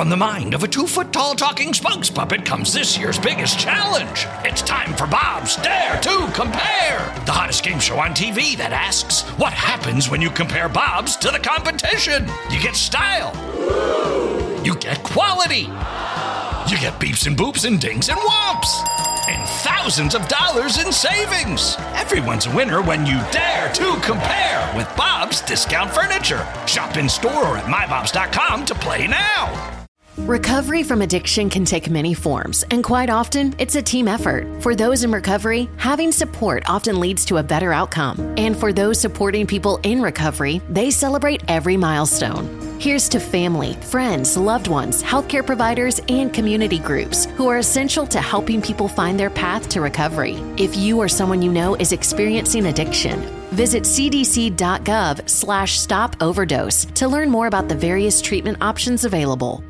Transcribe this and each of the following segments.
from the mind of a 2-foot-tall talking spokes puppet comes this year's biggest challenge. It's time for Bob's Dare to Compare, the hottest game show on TV that asks, what happens when you compare Bob's to the competition? You get style. You get quality. You get beeps and boops and dings and whomps. And thousands of dollars in savings. Everyone's a winner when you dare to compare with Bob's Discount Furniture. Shop in store or at mybobs.com to play now. Recovery from addiction can take many forms, and quite often, it's a team effort. For those in recovery, having support often leads to a better outcome. And for those supporting people in recovery, they celebrate every milestone. Here's to family, friends, loved ones, healthcare providers, and community groups who are essential to helping people find their path to recovery. If you or someone you know is experiencing addiction, visit cdc.gov/stop overdose to learn more about the various treatment options available.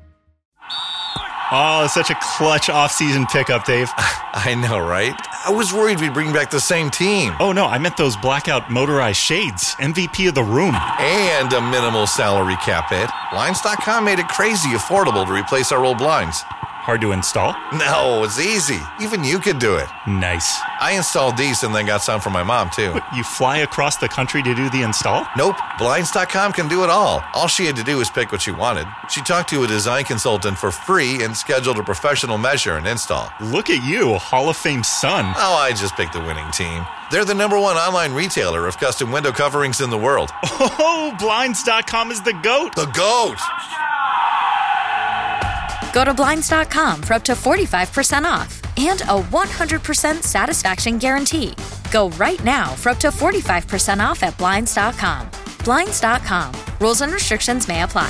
Oh, such a clutch off-season pickup, Dave. I know, right? I was worried we'd bring back the same team. Oh, no, I meant those blackout motorized shades. MVP of the room. And a minimal salary cap hit. Blinds.com made it crazy affordable to replace our old blinds. Hard to install? No, it's easy. Even you could do it. Nice. I installed these and then got some for my mom, too. What, you fly across the country to do the install? Nope. Blinds.com can do it all. All she had to do was pick what she wanted. She talked to a design consultant for free and scheduled a professional measure and install. Look at you, a Hall of Fame son. Oh, I just picked the winning team. They're the #1 online retailer of custom window coverings in the world. Oh, Blinds.com is the GOAT. The GOAT! Go to Blinds.com for up to 45% off and a 100% satisfaction guarantee. Go right now for up to 45% off at Blinds.com. Blinds.com. Rules and restrictions may apply.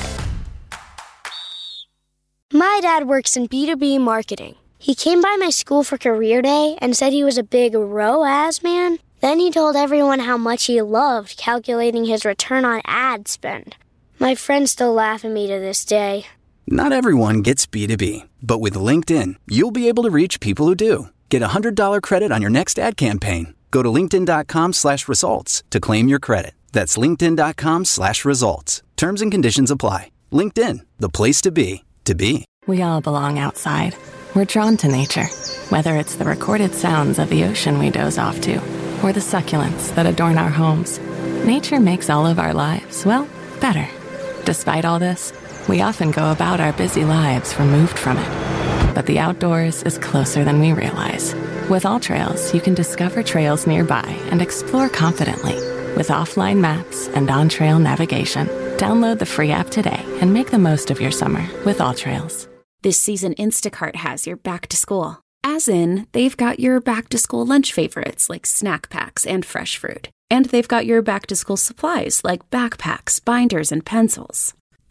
My dad works in B2B marketing. He came by my school for career day and said he was a big ROAS man. Then he told everyone how much he loved calculating his return on ad spend. My friends still laugh at me to this day. Not everyone gets B2B, but with LinkedIn, you'll be able to reach people who do. Get a $100 credit on your next ad campaign. Go to linkedin.com/results to claim your credit. That's linkedin.com/results. Terms and conditions apply. LinkedIn, the place to be, to be. We all belong outside. We're drawn to nature, whether it's the recorded sounds of the ocean we doze off to, or the succulents that adorn our homes. Nature makes all of our lives, well, better. Despite all this, we often go about our busy lives removed from it. But the outdoors is closer than we realize. With AllTrails, you can discover trails nearby and explore confidently. With offline maps and on-trail navigation, download the free app today and make the most of your summer with AllTrails. This season, Instacart has your back to school. As in, they've got your back to school lunch favorites like snack packs and fresh fruit. And they've got your back to school supplies like backpacks, binders, and pencils.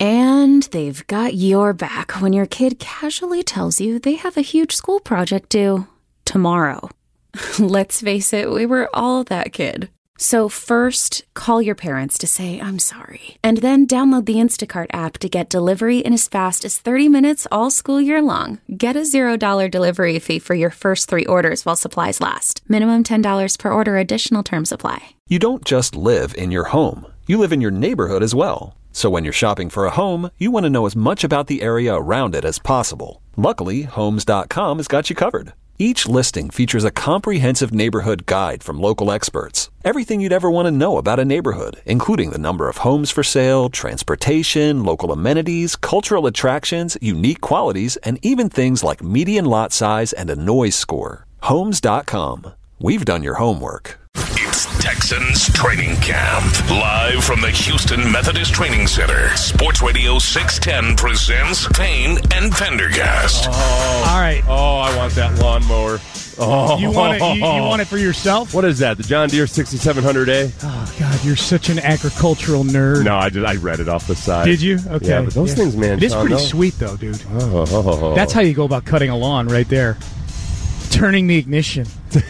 And they've got your back when your kid casually tells you they have a huge school project due tomorrow. Let's face it, we were all that kid. So first, call your parents to say, I'm sorry. And then download the Instacart app to get delivery in as fast as 30 minutes all school year long. Get a $0 delivery fee for your first 3 orders while supplies last. Minimum $10 per order. Additional terms apply. You don't just live in your home. You live in your neighborhood as well. So when you're shopping for a home, you want to know as much about the area around it as possible. Luckily, Homes.com has got you covered. Each listing features a comprehensive neighborhood guide from local experts. Everything you'd ever want to know about a neighborhood, including the number of homes for sale, transportation, local amenities, cultural attractions, unique qualities, and even things like median lot size and a noise score. Homes.com. We've done your homework. It's Texans Training Camp. Live from the Houston Methodist Training Center. Sports Radio 610 presents Payne and Pendergast. Oh, all right. Oh, I want that lawnmower. Oh, you want it? You want it for yourself? What is that? The John Deere 6700A? Oh God, you're such an agricultural nerd. No, I read it off the side. Did you? Okay. Yeah, but those things, man, it is pretty sweet though, dude. Oh. That's how you go about cutting a lawn, right there. Turning the ignition.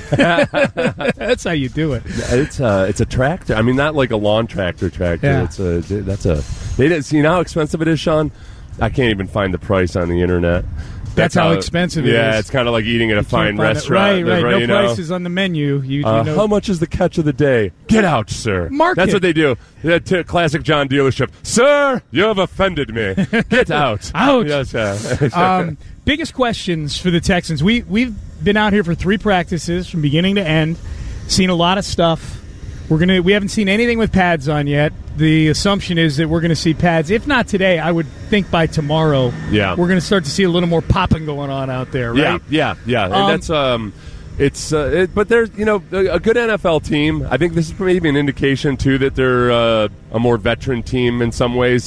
That's how you do it. It's a tractor. I mean, not like a lawn tractor. Yeah. They didn't see how expensive it is, Sean. I can't even find the price on the internet. That's how expensive it is. Yeah, it's kind of like eating at a fine restaurant. Right. No you know? prices on the menu. You know. How much is the catch of the day? Get out, sir. Mark That's it. what they do. Classic John dealership. Sir, you have offended me. Get out. Ouch. Yes, biggest questions for the Texans. We've been out here for 3 practices from beginning to end, seen a lot of stuff. We haven't seen anything with pads on yet. The assumption is that we're going to see pads. If not today, I would think by tomorrow. Yeah. We're going to start to see a little more popping going on out there, right? Yeah. And that's but there's a good NFL team. I think this is maybe an indication too that they're a more veteran team in some ways.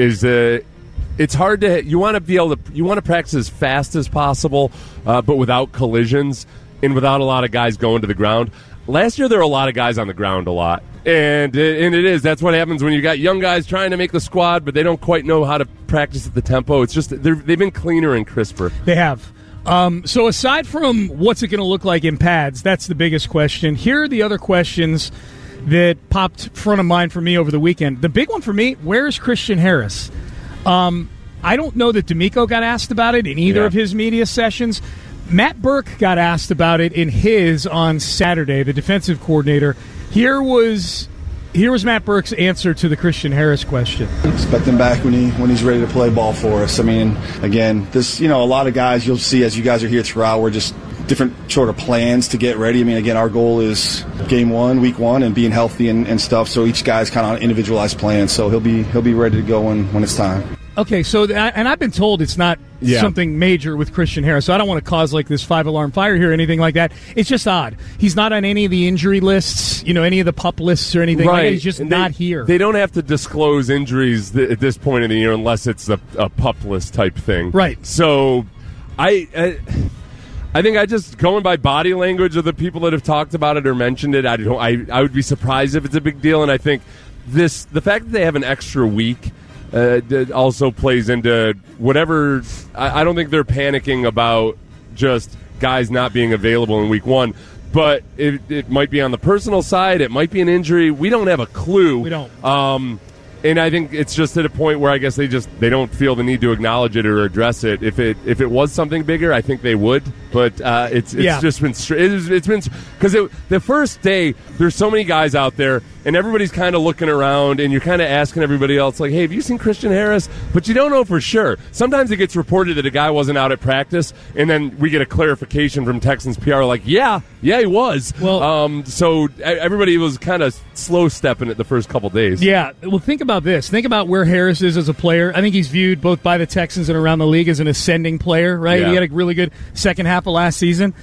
It's hard to you want to practice as fast as possible, but without collisions and without a lot of guys going to the ground. Last year there were a lot of guys on the ground a lot, and that's what happens when you got young guys trying to make the squad, but they don't quite know how to practice at the tempo. It's just they've been cleaner and crisper. They have. So aside from what's it going to look like in pads, that's the biggest question. Here are the other questions that popped front of mind for me over the weekend. The big one for me: where is Christian Harris? I don't know that D'Amico got asked about it in either of his media sessions. Matt Burke got asked about it in his on Saturday, the defensive coordinator. Here was Matt Burke's answer to the Christian Harris question. Expect him back when he's ready to play ball for us. I mean, again, a lot of guys you'll see as you guys are here throughout, we're just different sort of plans to get ready. I mean, again, our goal is game 1, week 1, and being healthy and stuff. So each guy's kind of on individualized plans. So he'll be ready to go when it's time. Okay, so and I've been told it's not something major with Christian Harris, so I don't want to cause like this 5-alarm fire here or anything like that. It's just odd. He's not on any of the injury lists, any of the PUP lists or anything. Right. Like He's just not here. They don't have to disclose injuries at this point in the year unless it's a PUP list type thing. Right. So I think I just going by body language of the people that have talked about it or mentioned it. I would be surprised if it's a big deal, and I think the fact that they have an extra week. Also plays into whatever. I don't think they're panicking about just guys not being available in week 1, but it might be on the personal side. It might be an injury. We don't have a clue. We don't. And I think it's just at a point where I guess they don't feel the need to acknowledge it or address it. If it was something bigger, I think they would. But it's just been it's been because the first day there's so many guys out there and everybody's kind of looking around and you're kind of asking everybody else like, hey, have you seen Christian Harris? But you don't know for sure. Sometimes it gets reported that a guy wasn't out at practice, and then we get a clarification from Texans PR like, yeah, he was. Well, so everybody was kind of slow stepping it the first couple days. Yeah. Well, think about this. Think about where Harris is as a player. I think he's viewed both by the Texans and around the league as an ascending player, right? Yeah. He had a really good second half of last season.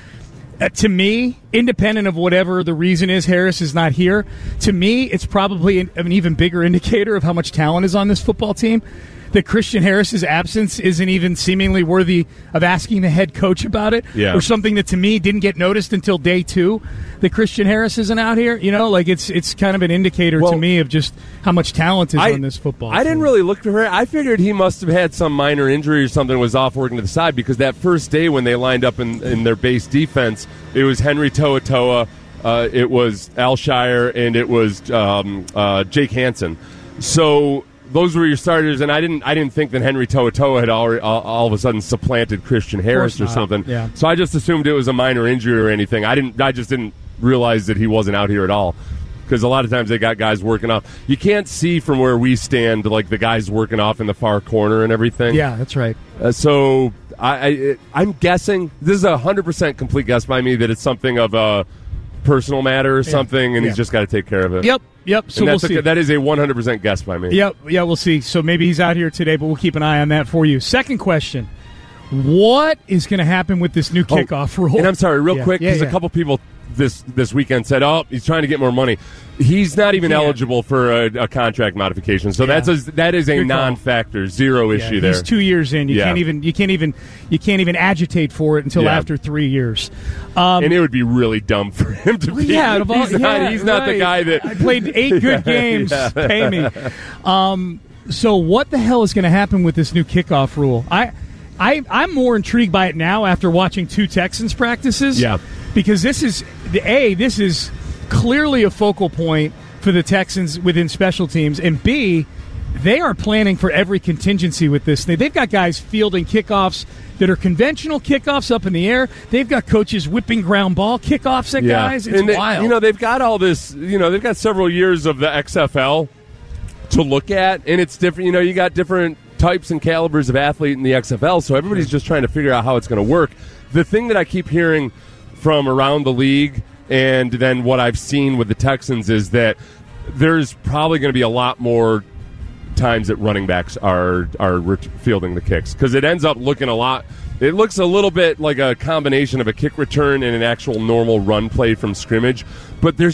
To me, independent of whatever the reason is, Harris is not here. To me, it's probably an even bigger indicator of how much talent is on this football team. That Christian Harris's absence isn't even seemingly worthy of asking the head coach about it, or something that to me didn't get noticed until day 2. That Christian Harris isn't out here, it's kind of an indicator to me of just how much talent is on this football team. I didn't really look for her. I figured he must have had some minor injury or something, was off working to the side, because that first day when they lined up in their base defense, it was Henry To'oTo'o, it was Al Shire, and it was Jake Hansen. So those were your starters, and I didn't think that Henry To'oTo'o had all of a sudden supplanted Christian Harris or something. Yeah. So I just assumed it was a minor injury or anything. I just didn't realize that he wasn't out here at all, because a lot of times they got guys working off. You can't see from where we stand, like the guys working off in the far corner and everything. Yeah, that's right. So I'm guessing, this is 100% complete guess by me, that it's something of a personal matter or something, and he's just got to take care of it. Yep. So we'll see. That is a 100% guess by me. Yep. Yeah, we'll see. So maybe he's out here today, but we'll keep an eye on that for you. Second question. What is going to happen with this new kickoff rule? And I'm sorry, real quick, because a couple people this weekend said, he's trying to get more money. He's not even eligible for a contract modification, so that is a non-factor, zero issue there. He's 2 years in. You can't even agitate for it until after 3 years. And it would be really dumb for him to be. Yeah, he's not the guy that I played 8 good games. Pay me. So what the hell is going to happen with this new kickoff rule? I'm more intrigued by it now after watching 2 Texans practices. Yeah. Because this is clearly a focal point for the Texans within special teams, and B, they are planning for every contingency with this. They've got guys fielding kickoffs that are conventional kickoffs up in the air. They've got coaches whipping ground ball kickoffs at guys. It's wild. They've got all this, they've got several years of the XFL to look at, and it's different. You got different types and calibers of athlete in the XFL, so everybody's just trying to figure out how it's going to work. The thing that I keep hearing from around the league and then what I've seen with the Texans is that there's probably going to be a lot more times that running backs are fielding the kicks, because it ends up looking it looks a little bit like a combination of a kick return and an actual normal run play from scrimmage. But there's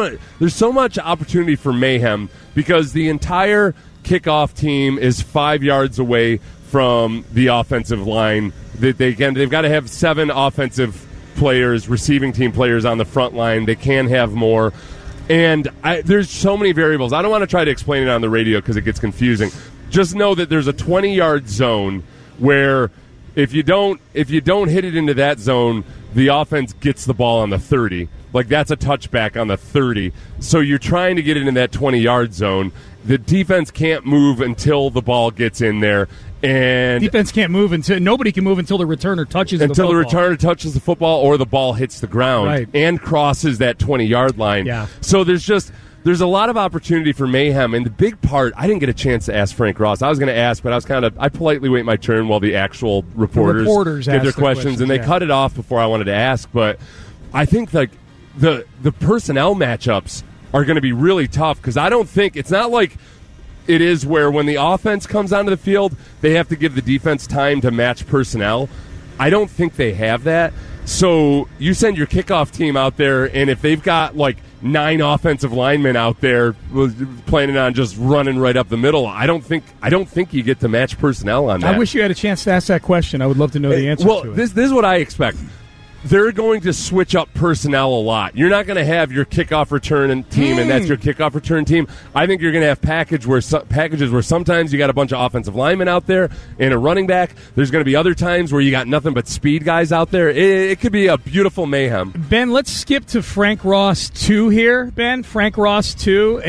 so much opportunity for mayhem, because the entire kickoff team is 5 yards away from the offensive line. They've got to have 7 offensive players, receiving team players on the front line. They can have more. And there's so many variables. I don't want to try to explain it on the radio because it gets confusing. Just know that there's a 20-yard zone where if you don't hit it into that zone, the offense gets the ball on the 30. Like, that's a touchback on the 30. So you're trying to get it in that 20-yard zone. The defense can't move until the ball gets in there. And defense can't move nobody can move until the returner touches the football. Until the returner touches the football or the ball hits the ground and crosses that 20-yard line. Yeah. So there's a lot of opportunity for mayhem. And the big part, I didn't get a chance to ask Frank Ross. I was going to ask, but I politely wait my turn while the actual reporters give their questions, and they cut it off before I wanted to ask. But I think like the personnel matchups are going to be really tough, because I don't think it's not like it is where when the offense comes onto the field, they have to give the defense time to match personnel. I don't think they have that. So you send your kickoff team out there, and if they've got like 9 offensive linemen out there planning on just running right up the middle, I don't think you get to match personnel on that. I wish you had a chance to ask that question. I would love to know the answer to it. Well, this is what I expect. They're going to switch up personnel a lot. You're not going to have your kickoff return team, and that's your kickoff return team. I think you're going to have packages where sometimes you got a bunch of offensive linemen out there and a running back. There's going to be other times where you got nothing but speed guys out there. It could be a beautiful mayhem. Ben, let's skip to Frank Ross 2 here, Ben. Frank Ross 2,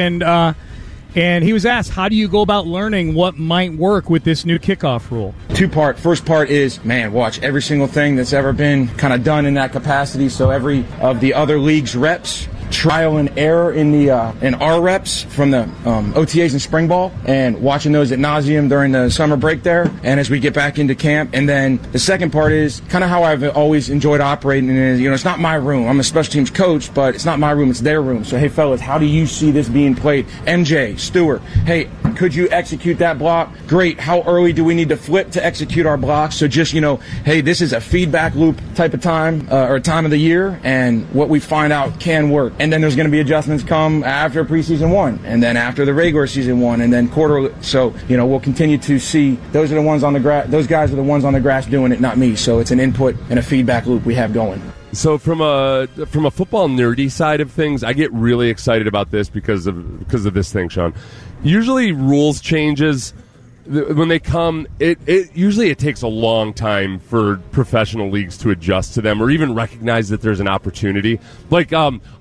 and he was asked, how do you go about learning what might work with this new kickoff rule? 2-part. First part is, watch every single thing that's ever been kind of done in that capacity. So every of the other league's reps, trial and error in our reps from the OTAs and spring ball, and watching those ad nauseum during the summer break there, and as we get back into camp. And then the second part is kind of how I've always enjoyed operating. Is, it's not my room. I'm a special teams coach, but it's not my room. It's their room. So, hey, fellas, how do you see this being played? MJ, Stewart, hey, could you execute that block? Great. How early do we need to flip to execute our blocks? So just, hey, this is a feedback loop type of time or time of the year, and what we find out can work. And then there's going to be adjustments come after preseason 1, and then after the regular season 1, and then quarter. So, we'll continue to see those are the ones on the grass. Those guys are the ones on the grass doing it, not me. So it's an input and a feedback loop we have going. So from a football nerdy side of things, I get really excited about this because of this thing, Sean. Usually rules changes, when they come, it usually takes a long time for professional leagues to adjust to them or even recognize that there's an opportunity. Like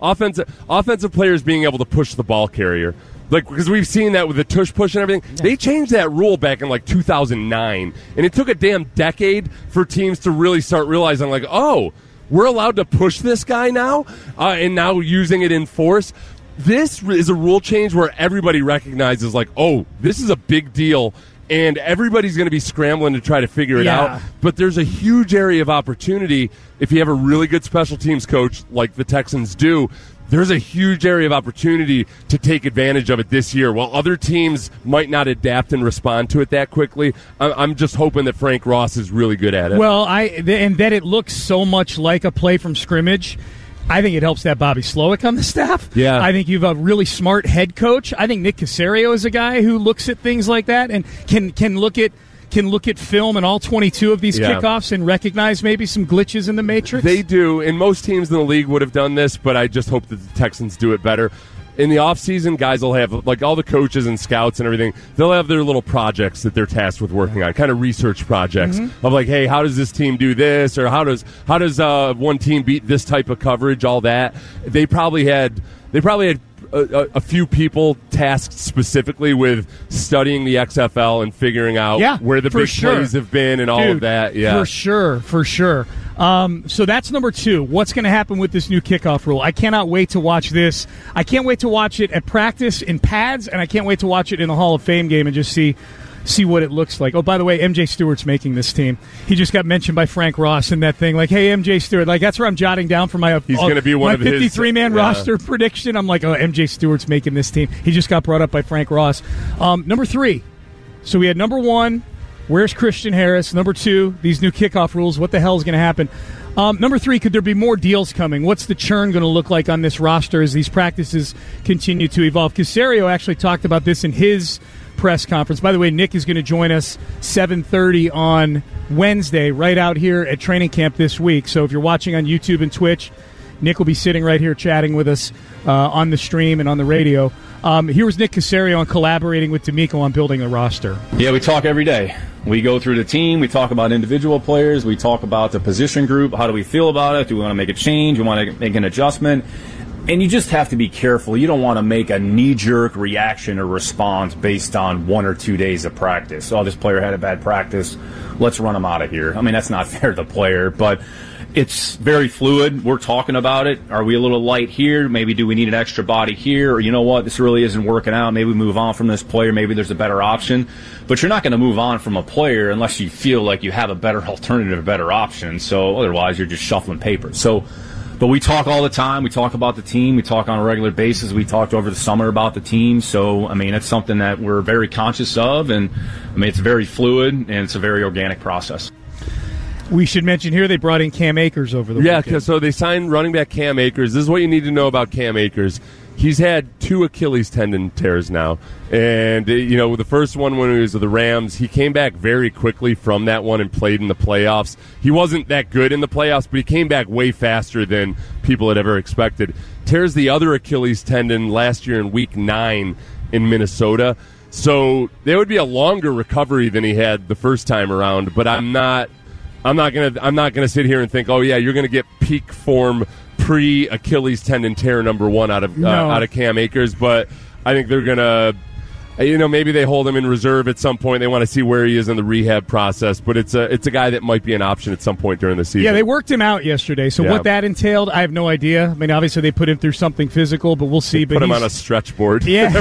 offensive players being able to push the ball carrier. Like, because we've seen that with the tush push and everything. Yeah. They changed that rule back in 2009, and it took a damn decade for teams to really start realizing, like, oh, we're allowed to push this guy now, and now using it in force. This is a rule change where everybody recognizes, like, oh, this is a big deal, and everybody's going to be scrambling to try to figure it out. But there's a huge area of opportunity if you have a really good special teams coach like the Texans do. There's a huge area of opportunity to take advantage of it this year. While other teams might not adapt and respond to it that quickly, I'm just hoping that Frank Ross is really good at it. Well, and that it looks so much like a play from scrimmage. I think it helps that Bobby Slowick on the staff. Yeah. I think you have a really smart head coach. I think Nick Caserio is a guy who looks at things like that and can look at film in all 22 of these kickoffs and recognize maybe some glitches in the matrix. They do, and most teams in the league would have done this, but I just hope that the Texans do it better. In the offseason, guys will have, like all the coaches and scouts and everything, they'll have their little projects that they're tasked with working on, kind of research projects of like, hey, how does this team do this? Or how does one team beat this type of coverage, all that. They probably had they probably had a few people tasked specifically with studying the XFL and figuring out where the big plays have been and all of that. Yeah, for sure. So that's number 2. What's going to happen with this new kickoff rule? I cannot wait to watch this. I can't wait to watch it at practice in pads, and I can't wait to watch it in the Hall of Fame game and just see what it looks like. Oh, by the way, MJ Stewart's making this team. He just got mentioned by Frank Ross in that thing. Like, hey, MJ Stewart. Like, that's where I'm jotting down for my he's going to be one of his 53-man roster prediction. I'm like, oh, MJ Stewart's making this team. He just got brought up by Frank Ross. Number 3. So we had number 1, where's Christian Harris? Number 2, these new kickoff rules. What the hell is going to happen? Number 3, could there be more deals coming? What's the churn going to look like on this roster as these practices continue to evolve? Caserio actually talked about this in his press conference. By the way, Nick is going to join us 7:30 on Wednesday right out here at training camp this week. So if you're watching on YouTube and Twitch, Nick will be sitting right here chatting with us on the stream and on the radio. Here was Nick Caserio on collaborating with D'Amico on building the roster. Yeah, we talk every day. We go through the team. We talk about individual players. We talk about the position group. How do we feel about it? Do we want to make a change? Do we want to make an adjustment? And you just have to be careful. You don't want to make a knee-jerk reaction or response based on 1 or 2 days of practice. Oh, this player had a bad practice. Let's run him out of here. I mean, that's not fair to the player, but it's very fluid. We're talking about it. Are we a little light here? Maybe do we need an extra body here? Or you know what? This really isn't working out. Maybe we move on from this player. Maybe there's a better option. But you're not going to move on from a player unless you feel like you have a better alternative, a better option. So otherwise, you're just shuffling papers. But we talk all the time. We talk about the team. We talk on a regular basis. We talked over the summer about the team. So, I mean, it's something that we're very conscious of. And, I mean, it's very fluid, and it's a very organic process. We should mention here they brought in Cam Akers over the weekend. Yeah, so they signed running back Cam Akers. This is what you need to know about Cam Akers. He's had 2 Achilles tendon tears now. And, the first one when he was with the Rams, he came back very quickly from that one and played in the playoffs. He wasn't that good in the playoffs, but he came back way faster than people had ever expected. Tears the other Achilles tendon last year in Week 9 in Minnesota. So there would be a longer recovery than he had the first time around, but I'm not gonna sit here and think, oh yeah, you're gonna get peak form pre-Achilles tendon tear number 1 out of Cam Akers, but I think they're gonna, maybe they hold him in reserve at some point. They want to see where he is in the rehab process, but it's a guy that might be an option at some point during the season. Yeah, they worked him out yesterday. So what that entailed, I have no idea. I mean, obviously they put him through something physical, but we'll see. Put him on a stretch board. Yeah.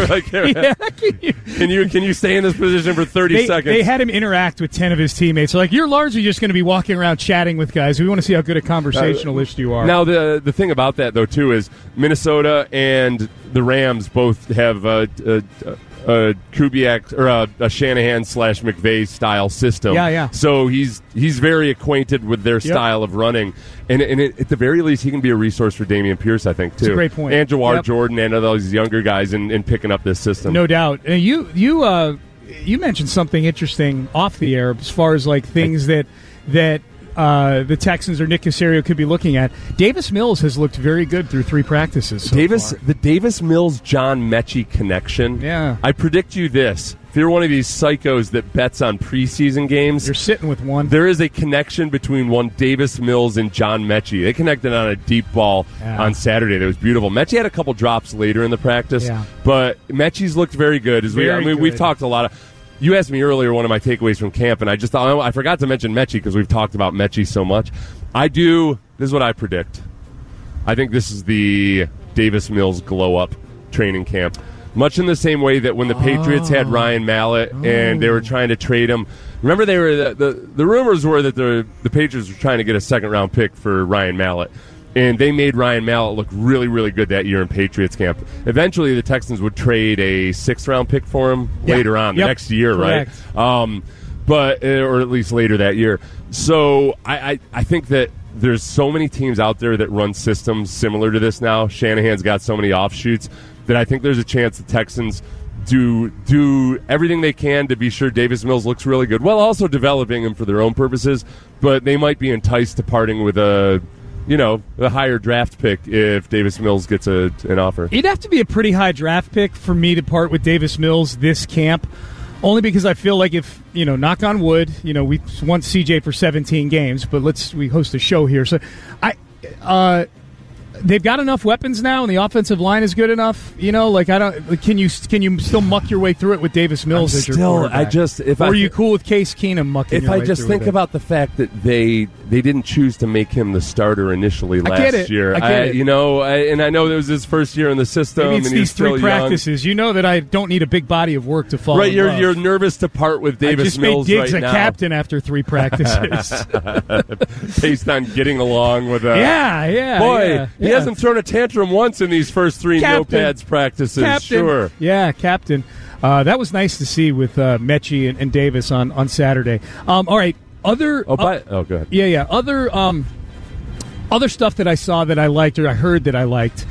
Can you stay in this position for 30 seconds? They had him interact with 10 of his teammates. So like, you're largely just going to be walking around chatting with guys. We want to see how good a conversationalist you are. Now, the thing about that, though, too, is Minnesota and the Rams both have Kubiak or a Shanahan / McVay style system. Yeah. So he's very acquainted with their style of running, and at the very least, he can be a resource for Dameon Pierce, I think, too. That's a great point. And Jawar Jordan and those younger guys in picking up this system. No doubt. And you mentioned something interesting off the air as far as like things that the Texans or Nick Caserio could be looking at. Davis Mills has looked very good through 3 practices. The Davis Mills-John Mechie connection. Yeah. I predict you this. If you're one of these psychos that bets on preseason games, you're sitting with one. There is a connection between one Davis Mills and John Mechie. They connected on a deep ball on Saturday. That was beautiful. Mechie had a couple drops later in the practice, but Mechie's looked very good. We've talked a lot of. You asked me earlier one of my takeaways from camp, and I forgot to mention Mechie because we've talked about Mechie so much. This is what I predict. I think this is the Davis Mills glow-up training camp. Much in the same way that when the Patriots had Ryan Mallett and they were trying to trade him. Remember, they were the rumors were that the Patriots were trying to get a second-round pick for Ryan Mallett. And they made Ryan Mallett look really, really good that year in Patriots camp. Eventually, the Texans would trade a 6th-round pick for him later on, the next year, correct. Right? Or at least later that year. So I think that there's so many teams out there that run systems similar to this now. Shanahan's got so many offshoots that I think there's a chance the Texans do everything they can to be sure Davis Mills looks really good, while also developing him for their own purposes. But they might be enticed to parting with a higher draft pick if Davis Mills gets an offer. It'd have to be a pretty high draft pick for me to part with Davis Mills this camp, only because I feel like if, knock on wood, we want CJ for 17 games, but we host a show here. So they've got enough weapons now, and the offensive line is good enough. Can you still muck your way through it with Davis Mills as your quarterback? Or are you cool with Case Keenum mucking your way through it? If I just think about the fact that they didn't choose to make him the starter initially last year. I get it. And I know it was his first year in the system. Maybe it's and these 3 practices. Young. You know that I don't need a big body of work to follow. Right, you're nervous to part with Davis Mills right now. I just made Diggs a captain after 3 practices. Based on getting along with he hasn't thrown a tantrum once in these first 3 no-pads practices. Captain. Sure. Yeah, captain. That was nice to see with Mechie and Davis on Saturday. All right. Go ahead. Yeah. Other stuff that I saw that I liked or I heard that I liked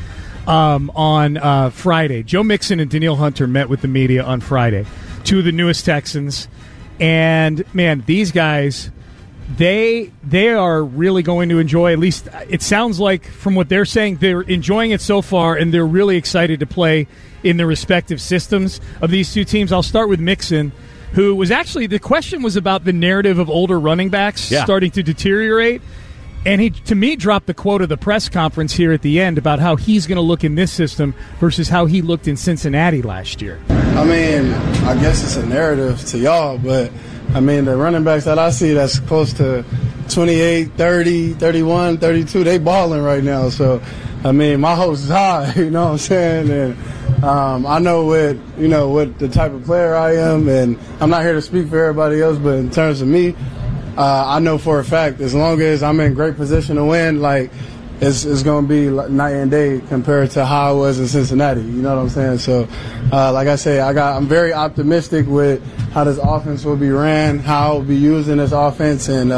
on Friday. Joe Mixon and Danielle Hunter met with the media on Friday, 2 of the newest Texans. And, man, these guys, they are really going to enjoy, at least it sounds like from what they're saying, they're enjoying it so far, and they're really excited to play in the respective systems of these 2 teams. I'll start with Mixon, who was actually, the question was about the narrative of older running backs starting to deteriorate. And he, to me, dropped the quote of the press conference here at the end about how he's going to look in this system versus how he looked in Cincinnati last year. I mean, I guess it's a narrative to y'all, but, I mean, the running backs that I see that's close to 28, 30, 31, 32, they balling right now. So, I mean, my hopes is high, you know what I'm saying? And I know what the type of player I am, and I'm not here to speak for everybody else, but in terms of me, I know for a fact, as long as I'm in great position to win, it's going to be night and day compared to how I was in Cincinnati. You know what I'm saying? So, like I say, I'm very optimistic with how this offense will be ran, how I'll be using this offense, and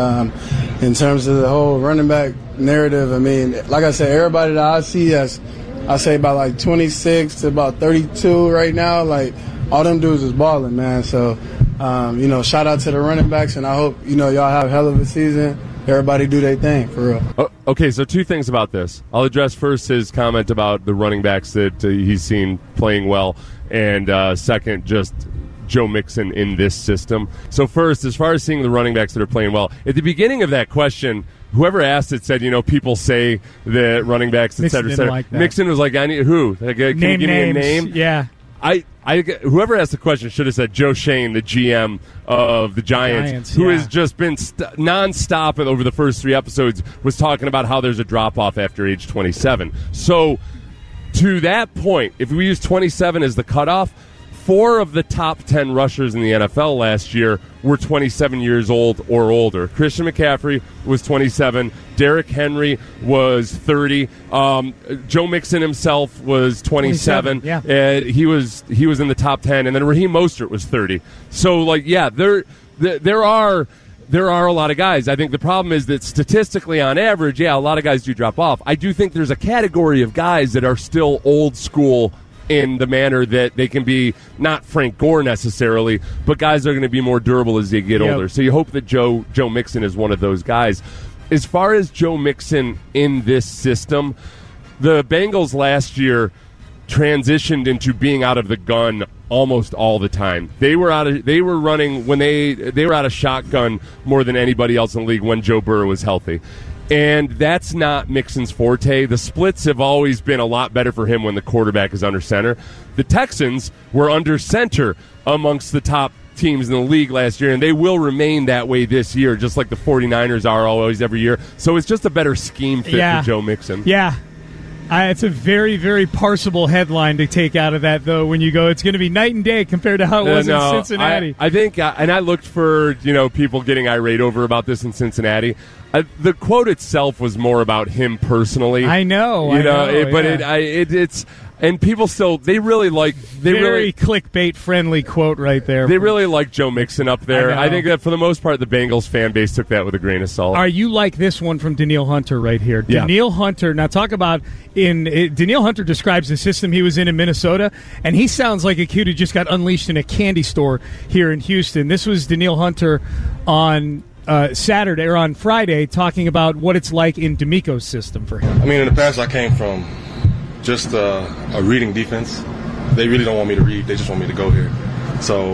in terms of the whole running back narrative, I mean, like I said, everybody that I see that's, I say about 26 to about 32 right now, all them dudes is balling, man. So, shout out to the running backs, and I hope, y'all have a hell of a season. Everybody do their thing, for real. Okay, so 2 things about this. I'll address first his comment about the running backs that he's seen playing well, and second, just Joe Mixon in this system. So first, as far as seeing the running backs that are playing well, at the beginning of that question, whoever asked it said, people say that running backs, et cetera, et cetera. Like Mixon was like, I need who? Can you give me a name? Yeah. Whoever asked the question should have said Joe Shane, the GM of the Giants who has just been nonstop over the first 3 episodes, was talking about how there's a drop-off after age 27. So, to that point, if we use 27 as the cutoff, 4 of the top 10 rushers in the NFL last year were 27 years old or older. Christian McCaffrey was 27. Derrick Henry was 30. Joe Mixon himself was 27. Yeah. He was in the top 10. And then Raheem Mostert was 30. So, there are a lot of guys. I think the problem is that statistically, on average, a lot of guys do drop off. I do think there's a category of guys that are still old school in the manner that they can be not Frank Gore necessarily, but guys are going to be more durable as they get older. So you hope that Joe Mixon is one of those guys. As far as Joe Mixon in this system, the Bengals last year transitioned into being out of the gun almost all the time. They were running when they were out of shotgun more than anybody else in the league when Joe Burrow was healthy. And that's not Mixon's forte. The splits have always been a lot better for him when the quarterback is under center. The Texans were under center amongst the top teams in the league last year, and they will remain that way this year, just like the 49ers are always every year. So it's just a better scheme fit for Joe Mixon. Yeah. It's a very, very parsable headline to take out of that, though, when you go, it's going to be night and day compared to how it was in Cincinnati. I think, and I looked for people getting irate over about this in Cincinnati. The quote itself was more about him personally. I know. It's and people still they really clickbait friendly quote right there. They really like Joe Mixon up there. I think that for the most part, the Bengals fan base took that with a grain of salt. Are you like this one from Danielle Hunter right here? Yeah. Danielle Hunter. Now talk about Danielle Hunter describes the system he was in Minnesota, and he sounds like a kid who just got unleashed in a candy store here in Houston. This was Danielle Hunter on Saturday or on Friday talking about what it's like in DeMeco's system for him. I mean, in the past, I came from just a reading defense. They really don't want me to read. They just want me to go here. So,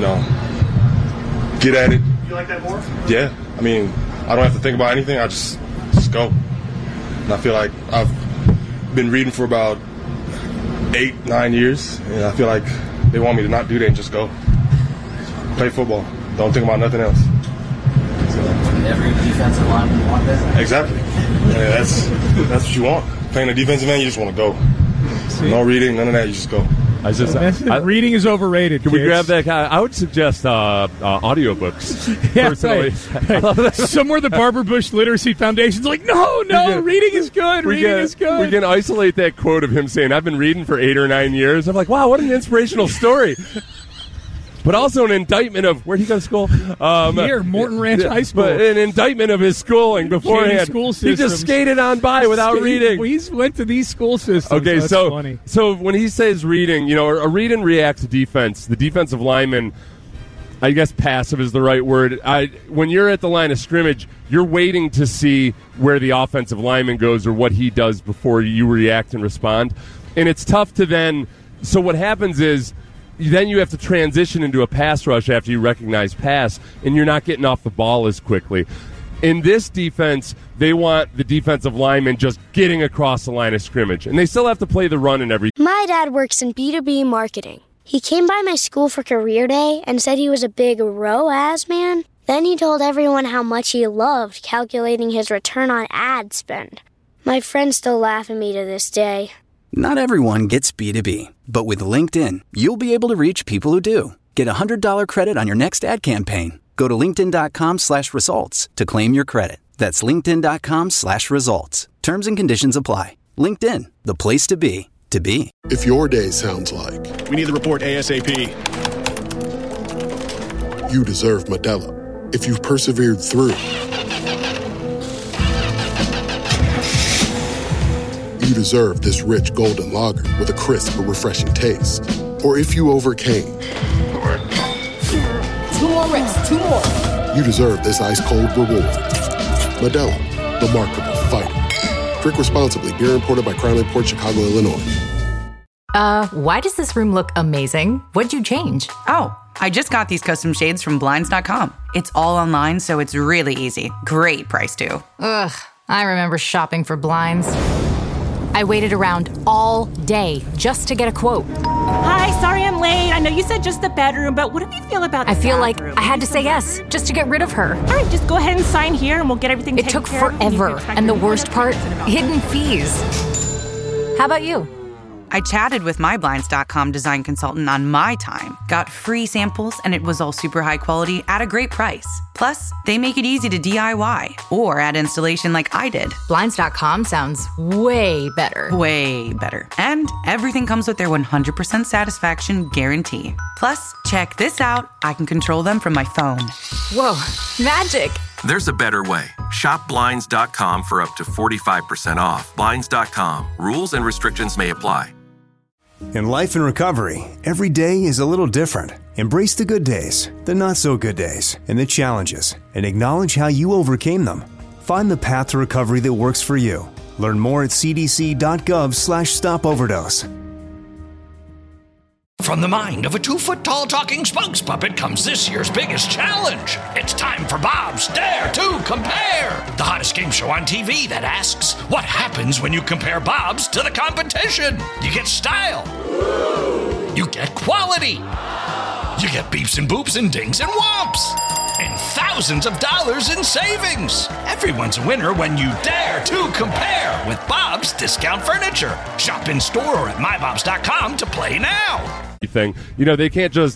get at it. You like that more? Yeah. I mean, I don't have to think about anything. I just go. And I feel like I've been reading for about 8-9 years, and I feel like they want me to not do that and just go play football. Don't think about nothing else. So, every defensive lineman want that? Exactly. That's what you want. Playing a defensive end, you just want to go. No reading, none of that. You just go. Reading is overrated. Can we grab that? I would suggest audiobooks. Personally, right. Somewhere the Barbara Bush Literacy Foundation's like, no, reading is good. Reading is good. We can isolate that quote of him saying, "I've been reading for 8 or 9 years." I'm like, wow, what an inspirational story. But also an indictment of where'd he go to school? Here, Morton Ranch High School. But an indictment of his schooling beforehand. School he just skated on by without reading. He went to these school systems. Okay, so funny. So when he says reading, a read and react defense, the defensive lineman, I guess passive is the right word. When you're at the line of scrimmage, you're waiting to see where the offensive lineman goes or what he does before you react and respond. And it's tough to then. So what happens is, then you have to transition into a pass rush after you recognize pass, and you're not getting off the ball as quickly. In this defense, they want the defensive lineman just getting across the line of scrimmage, and they still have to play the run and everything. My dad works in B2B marketing. He came by my school for career day and said he was a big ROAS man. Then he told everyone how much he loved calculating his return on ad spend. My friends still laugh at me to this day. Not everyone gets B2B, but with LinkedIn, you'll be able to reach people who do. Get a $100 credit on your next ad campaign. Go to linkedin.com/results to claim your credit. That's linkedin.com/results. Terms and conditions apply. LinkedIn, the place to be, to be. If your day sounds like, we need the report ASAP. You deserve Modelo. If you've persevered through, you deserve this rich golden lager with a crisp but refreshing taste. Or if you overcame. 2 more reps, 2 more. You deserve this ice-cold reward. Modelo, the mark of a fighter. Drink responsibly. Beer imported by Crown Imports, Chicago, Illinois. Why does this room look amazing? What'd you change? Oh, I just got these custom shades from Blinds.com. It's all online, so it's really easy. Great price, too. Ugh, I remember shopping for blinds. I waited around all day just to get a quote. Hi, sorry I'm late. I know you said just the bedroom, but what do you feel about the I feel bathroom? like I had to say yes just to get rid of her. All right, just go ahead and sign here and we'll get everything taken care of. It took forever, and the worst part, hidden fees. How about you? I chatted with my Blinds.com design consultant on my time, got free samples, and it was all super high quality at a great price. Plus, they make it easy to DIY or add installation like I did. Blinds.com sounds way better. Way better. And everything comes with their 100% satisfaction guarantee. Plus, check this out. I can control them from my phone. Whoa, magic. There's a better way. Shop Blinds.com for up to 45% off. Blinds.com. Rules and restrictions may apply. In life and recovery, every day is a little different. Embrace the good days, the not so good days, and the challenges, and acknowledge how you overcame them. Find the path to recovery that works for you. Learn more at cdc.gov/stopoverdose. From the mind of a 2-foot-tall talking spokes puppet comes this year's biggest challenge. It's time for Bob's Dare to Compare, the hottest game show on TV that asks, what happens when you compare Bob's to the competition? You get style. You get quality. You get beeps and boops and dings and whomps. And thousands of dollars in savings. Everyone's a winner when you dare to compare with Bob's Discount Furniture. Shop in store or at mybobs.com to play now. Thing, they can't just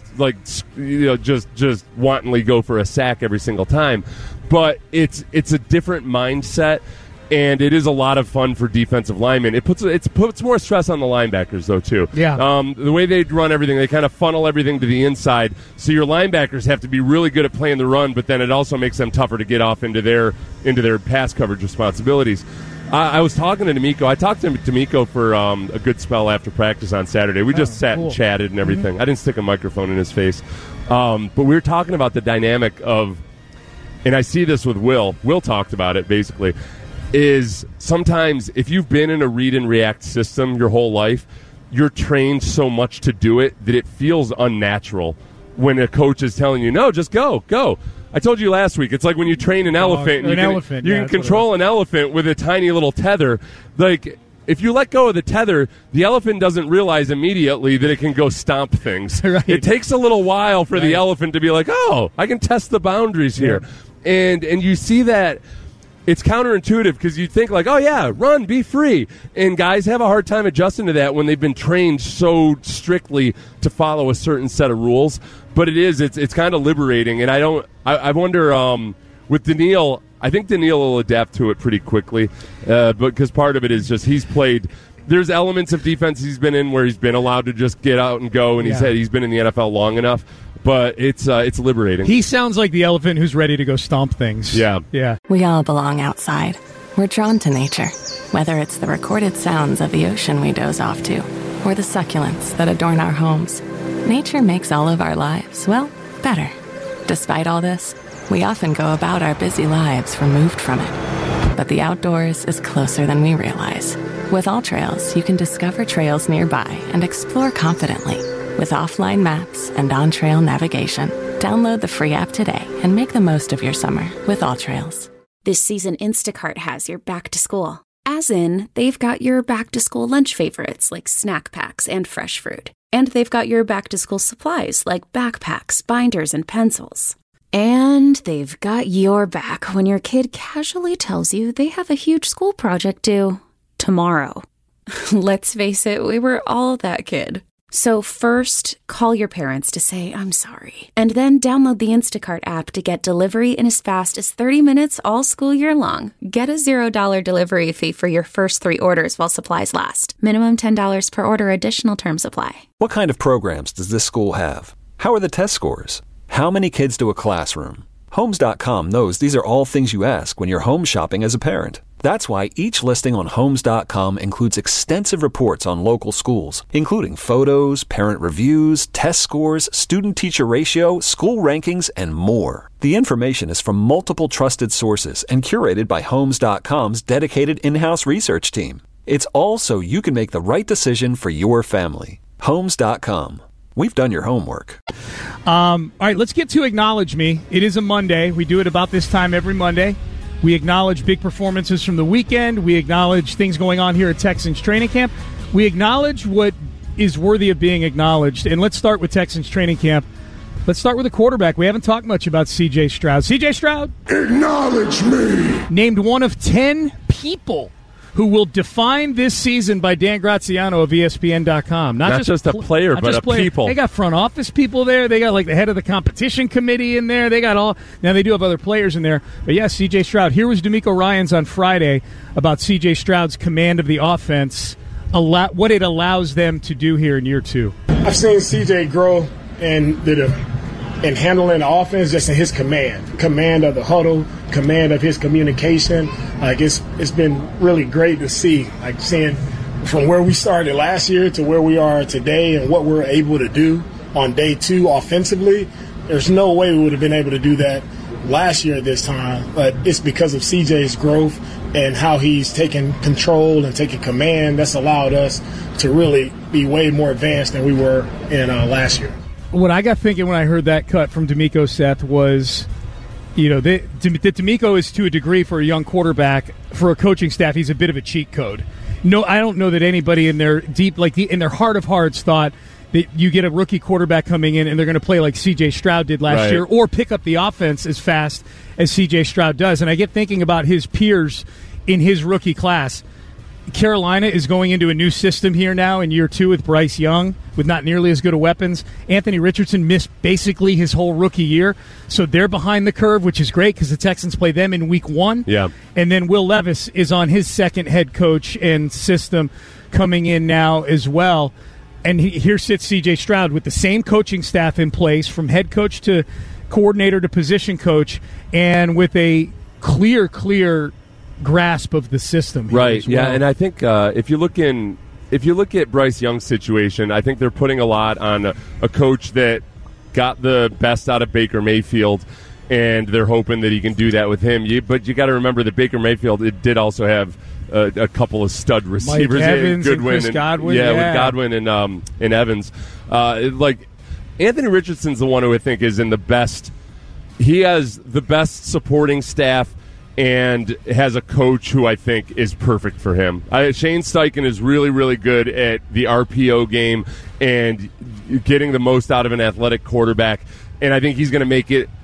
just wantonly go for a sack every single time, but it's a different mindset, and it is a lot of fun for defensive linemen. It puts more stress on the linebackers though too. Yeah. The way they run everything, they kind of funnel everything to the inside, so your linebackers have to be really good at playing the run, but then it also makes them tougher to get off into their pass coverage responsibilities. I was talking to D'Amico. I talked to D'Amico for a good spell after practice on Saturday. We just sat and chatted and everything. Mm-hmm. I didn't stick a microphone in his face. But we were talking about the dynamic of, and I see this with Will. Will talked about it, basically, is sometimes if you've been in a read and react system your whole life, you're trained so much to do it that it feels unnatural when a coach is telling you, no, just go. I told you last week, it's like when you train an elephant. And you can control an elephant with a tiny little tether. Like, if you let go of the tether, the elephant doesn't realize immediately that it can go stomp things. Right. It takes a little while for the elephant to be like, oh, I can test the boundaries here. And you see that it's counterintuitive because you think like, oh, yeah, run, be free. And guys have a hard time adjusting to that when they've been trained so strictly to follow a certain set of rules. But it's kind of liberating. And I wonder with Daniil, I think Daniil will adapt to it pretty quickly because part of it is just he's played. There's elements of defense he's been in where he's been allowed to just get out and go, and he's been in the NFL long enough. But it's liberating. He sounds like the elephant who's ready to go stomp things. Yeah. We all belong outside. We're drawn to nature, whether it's the recorded sounds of the ocean we doze off to, or the succulents that adorn our homes. Nature makes all of our lives, well, better. Despite all this, we often go about our busy lives removed from it. But the outdoors is closer than we realize. With AllTrails, you can discover trails nearby and explore confidently. With offline maps and on-trail navigation, download the free app today and make the most of your summer with AllTrails. This season, Instacart has your back to school. As in, they've got your back to school lunch favorites like snack packs and fresh fruit. And they've got your back to school supplies like backpacks, binders, and pencils. And they've got your back when your kid casually tells you they have a huge school project due tomorrow. Let's face it, we were all that kid. So first, call your parents to say, I'm sorry. And then download the Instacart app to get delivery in as fast as 30 minutes all school year long. Get a $0 delivery fee for your first 3 orders while supplies last. Minimum $10 per order. Additional terms apply. What kind of programs does this school have? How are the test scores? How many kids do a classroom? Homes.com knows these are all things you ask when you're home shopping as a parent. That's why each listing on Homes.com includes extensive reports on local schools, including photos, parent reviews, test scores, student-teacher ratio, school rankings, and more. The information is from multiple trusted sources and curated by Homes.com's dedicated in-house research team. It's all so you can make the right decision for your family. Homes.com. We've done your homework. All right, let's get to Acknowledge Me. It is a Monday. We do it about this time every Monday. We acknowledge big performances from the weekend. We acknowledge things going on here at Texans training camp. We acknowledge what is worthy of being acknowledged. And let's start with Texans training camp. Let's start with the quarterback. We haven't talked much about C.J. Stroud. C.J. Stroud. Acknowledge me. Named one of 10 people who will define this season by Dan Graziano of ESPN.com. Not just a player, but a people. They got front office people there. They got like the head of the competition committee in there. They got all. Now they do have other players in there. But yeah, C.J. Stroud. Here was D'Amico Ryans on Friday about C.J. Stroud's command of the offense, what it allows them to do here in year 2. I've seen C.J. grow in handling the offense, just in his command of the huddle, command of his communication. Like it's been really great to see, like seeing from where we started last year to where we are today and what we're able to do on day 2 offensively. There's no way we would have been able to do that last year at this time, but it's because of CJ's growth and how he's taken control and taken command that's allowed us to really be way more advanced than we were in last year. What I got thinking when I heard that cut from D'Amico, Seth, was, that D'Amico is to a degree for a young quarterback, for a coaching staff, he's a bit of a cheat code. No, I don't know that anybody in their in their heart of hearts thought that you get a rookie quarterback coming in and they're going to play like C.J. Stroud did last year or pick up the offense as fast as C.J. Stroud does. And I get thinking about his peers in his rookie class. Carolina is going into a new system here now in year 2 with Bryce Young, with not nearly as good of weapons. Anthony Richardson missed basically his whole rookie year, so they're behind the curve, which is great because the Texans play them in week 1. Yeah. And then Will Levis is on his second head coach and system coming in now as well. And here sits C.J. Stroud with the same coaching staff in place, from head coach to coordinator to position coach, and with a clear grasp of the system here right as well. Yeah, and I think if you look at Bryce Young's situation, I think they're putting a lot on a coach that got the best out of Baker Mayfield, and they're hoping that he can do that with him. But you got to remember that Baker Mayfield, it did also have a couple of stud receivers, Mike Evans, Goodwin, and Chris Godwin, with Godwin and Evans. Like Anthony Richardson's the one who I think is in the best. He has the best supporting staff and has a coach who I think is perfect for him. Shane Steichen is really, really good at the RPO game and getting the most out of an athletic quarterback, and I think he's going to make it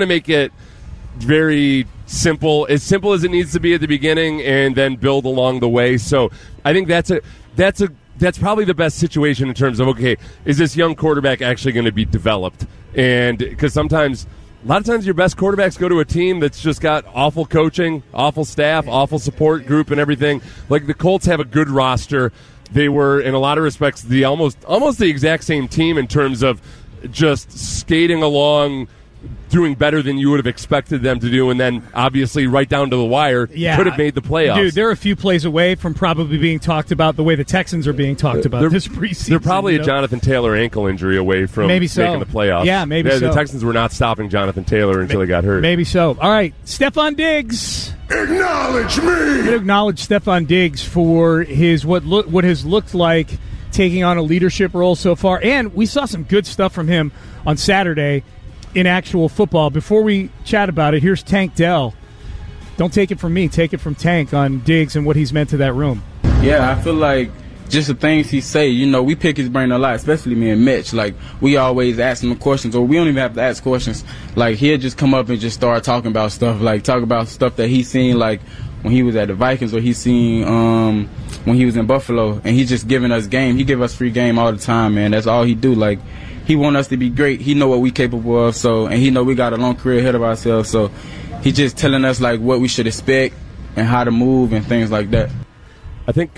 very simple as it needs to be at the beginning, and then build along the way. So I think that's probably the best situation in terms of, okay, is this young quarterback actually going to be developed? And because a lot of times your best quarterbacks go to a team that's just got awful coaching, awful staff, awful support group and everything. Like the Colts have a good roster. They were, in a lot of respects, the almost the exact same team in terms of just skating along, doing better than you would have expected them to do, and then obviously right down to the wire, could have made the playoffs. Dude, they're a few plays away from probably being talked about the way the Texans are being talked about this preseason. They're probably a Jonathan Taylor ankle injury away from making the playoffs. Yeah, maybe so. The Texans were not stopping Jonathan Taylor until he got hurt. Maybe so. All right, Stefon Diggs. Acknowledge me! I'm going to acknowledge Stefon Diggs for his what has looked like taking on a leadership role so far, and we saw some good stuff from him on Saturday in actual football. Before we chat about it, here's Tank Dell. Don't take it from me. Take it from Tank on Diggs and what he's meant to that room. Yeah, I feel like just the things he say, we pick his brain a lot, especially me and Mitch. Like, we always ask him questions, or we don't even have to ask questions. Like, he'll just come up and just start talking about stuff, that he's seen, like, when he was at the Vikings, or he's seen when he was in Buffalo, and he's just giving us game. He give us free game all the time, man. That's all he do. Like, he want us to be great. He know what we capable of, and he know we got a long career ahead of ourselves. So he just telling us like what we should expect and how to move and things like that. I think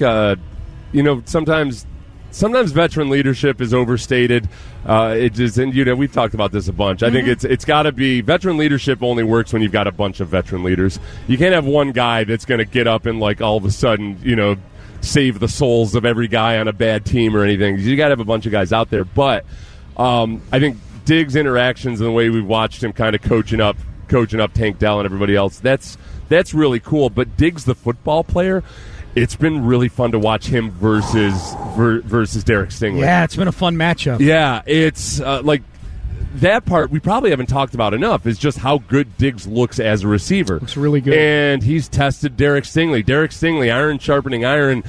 sometimes veteran leadership is overstated. We've talked about this a bunch. I think it's got to be veteran leadership only works when you've got a bunch of veteran leaders. You can't have one guy that's going to get up and like all of a sudden save the souls of every guy on a bad team or anything. You got to have a bunch of guys out there, but. I think Diggs' interactions and the way we've watched him kind of coaching up Tank Dell and everybody else, that's really cool. But Diggs, the football player, it's been really fun to watch him versus Derek Stingley. Yeah, it's been a fun matchup. Yeah, it's that part we probably haven't talked about enough is just how good Diggs looks as a receiver. Looks really good. And he's tested Derek Stingley. Derek Stingley, iron sharpening iron,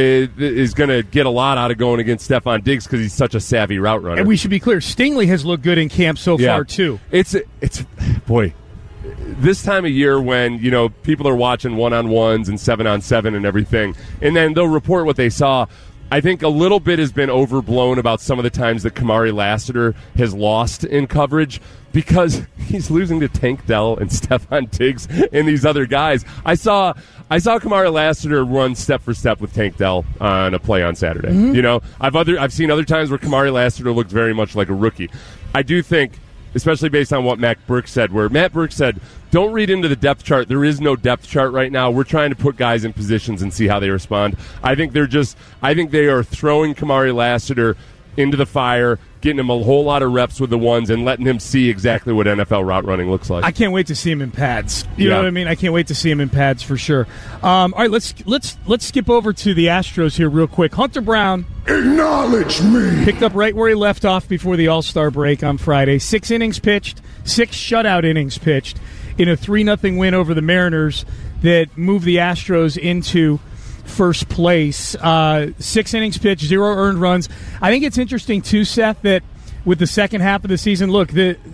is going to get a lot out of going against Stefon Diggs because he's such a savvy route runner. And we should be clear, Stingley has looked good in camp so far, too. It's boy, this time of year when, people are watching one-on-ones and 7-on-7 and everything, and then they'll report what they saw. I think a little bit has been overblown about some of the times that Kamari Lassiter has lost in coverage because he's losing to Tank Dell and Stefon Diggs and these other guys. I saw Kamari Lassiter run step for step with Tank Dell on a play on Saturday. Mm-hmm. I've seen other times where Kamari Lassiter looked very much like a rookie. I do think, especially based on what Matt Burke said, where Matt Burke said, don't read into the depth chart. There is no depth chart right now. We're trying to put guys in positions and see how they respond. I think they are throwing Kamari Lassiter into the fire, getting him a whole lot of reps with the ones and letting him see exactly what NFL route running looks like. I can't wait to see him in pads. You know what I mean? I can't wait to see him in pads for sure. All right, let's skip over to the Astros here real quick. Hunter Brown. Acknowledge me. Picked up right where he left off before the All-Star break on Friday. 6 innings pitched, 6 shutout innings pitched in a 3-0 win over the Mariners that moved the Astros into first place. 6 innings pitched, 0 earned runs. I think it's interesting, too, Seth, that with the second half of the season, look,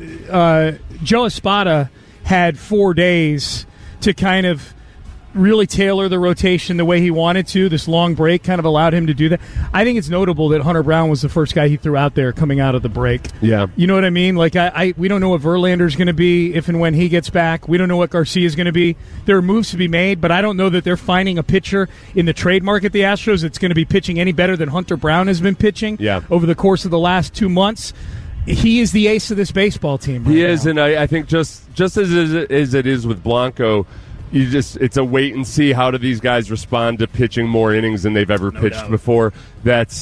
Joe Espada had 4 days to kind of really tailor the rotation the way he wanted to. This long break kind of allowed him to do that. I think it's notable that Hunter Brown was the first guy he threw out there coming out of the break. Yeah. You know what I mean? Like, we don't know what Verlander's going to be if and when he gets back. We don't know what Garcia's going to be. There are moves to be made, but I don't know that they're finding a pitcher in the trade market, the Astros, that's going to be pitching any better than Hunter Brown has been pitching over the course of the last 2 months. He is the ace of this baseball team right He now. is, and I think just as it is with Blanco, it's a wait and see. How do these guys respond to pitching more innings than they've ever pitched before? That's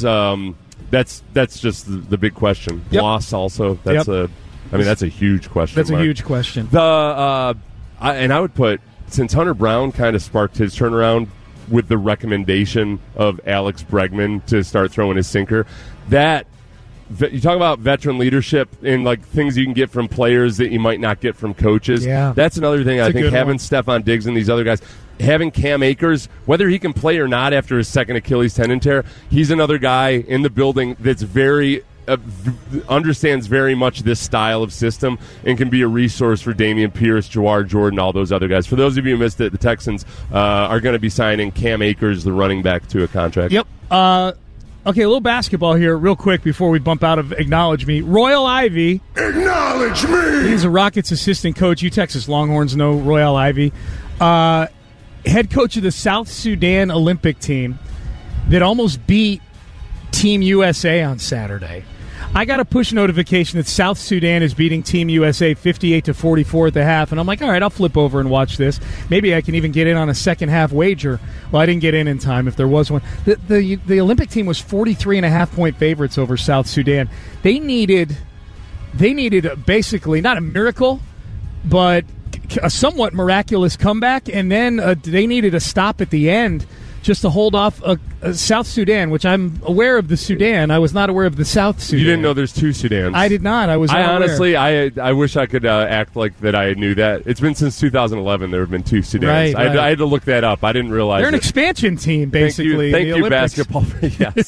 just the big question. Yep. Loss also. That's a huge question. That's a huge question. And I would put, since Hunter Brown kind of sparked his turnaround with the recommendation of Alex Bregman to start throwing his sinker, that you talk about veteran leadership and like things you can get from players that you might not get from coaches. Yeah. That's another thing. I think having Stephon Diggs and these other guys, having Cam Akers, whether he can play or not after his second Achilles tendon tear, he's another guy in the building that's very understands very much this style of system and can be a resource for Dameon Pierce, Jawar Jordan, all those other guys. For those of you who missed it, the Texans are going to be signing Cam Akers, the running back, to a contract. Yep. Okay, a little basketball here real quick before we bump out of Acknowledge Me. Royal Ivey. Acknowledge me! He's a Rockets assistant coach. You Texas Longhorns know Royal Ivey. Head coach of the South Sudan Olympic team that almost beat Team USA on Saturday. I got a push notification that South Sudan is beating Team USA 58-44 at the half, and I'm like, all right, I'll flip over and watch this. Maybe I can even get in on a second-half wager. Well, I didn't get in time if there was one. The Olympic team was 43.5-point favorites over South Sudan. They needed basically not a miracle, but a somewhat miraculous comeback, and then they needed a stop at the end just to hold off South Sudan, which I'm aware of the Sudan. I was not aware of the South Sudan. You didn't know there's two Sudans. I did not. I honestly, I wish I could act like that I knew that. It's been since 200011 there have been two Sudans. Right. I had to look that up. I didn't realize they're an expansion team, basically. Thank you basketball. Yes.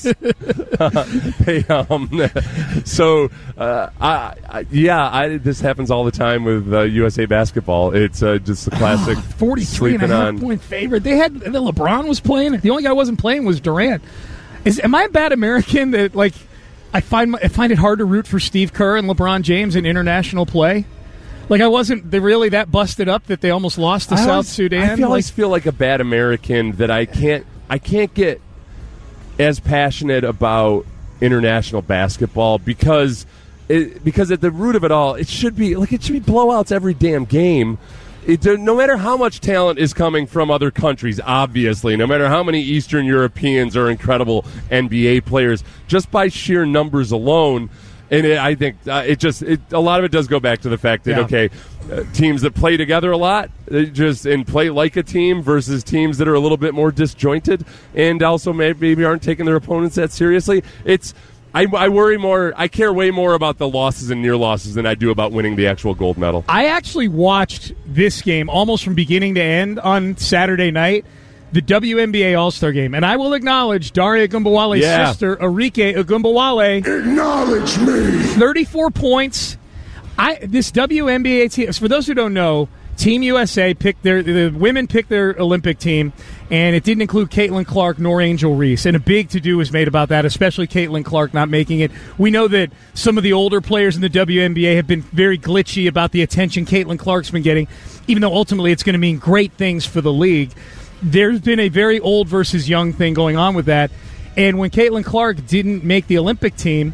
This happens all the time with USA basketball. It's just a classic 43.5-point favorite. LeBron was playing. The only guy who wasn't playing was Durant. Am I a bad American that I find it hard to root for Steve Kerr and LeBron James in international play? Like I wasn't really that busted up that they almost lost to South Sudan. I always feel like a bad American that I can't get as passionate about international basketball because at the root of it all, it should be blowouts every damn game. No matter how much talent is coming from other countries, obviously, no matter how many Eastern Europeans are incredible NBA players, just by sheer numbers alone, and I think a lot of it does go back to the fact that teams that play together a lot and play like a team versus teams that are a little bit more disjointed and also maybe aren't taking their opponents that seriously. I worry more. I care way more about the losses and near losses than I do about winning the actual gold medal. I actually watched this game almost from beginning to end on Saturday night, the WNBA All-Star Game. And I will acknowledge Daria Agumbawale's sister, Arike Agumbawale. Acknowledge me. 34 points. This WNBA team, for those who don't know, Team USA the women picked their Olympic team, and it didn't include Caitlin Clark nor Angel Reese. And a big to-do was made about that, especially Caitlin Clark not making it. We know that some of the older players in the WNBA have been very glitchy about the attention Caitlin Clark's been getting, even though ultimately it's going to mean great things for the league. There's been a very old versus young thing going on with that. And when Caitlin Clark didn't make the Olympic team,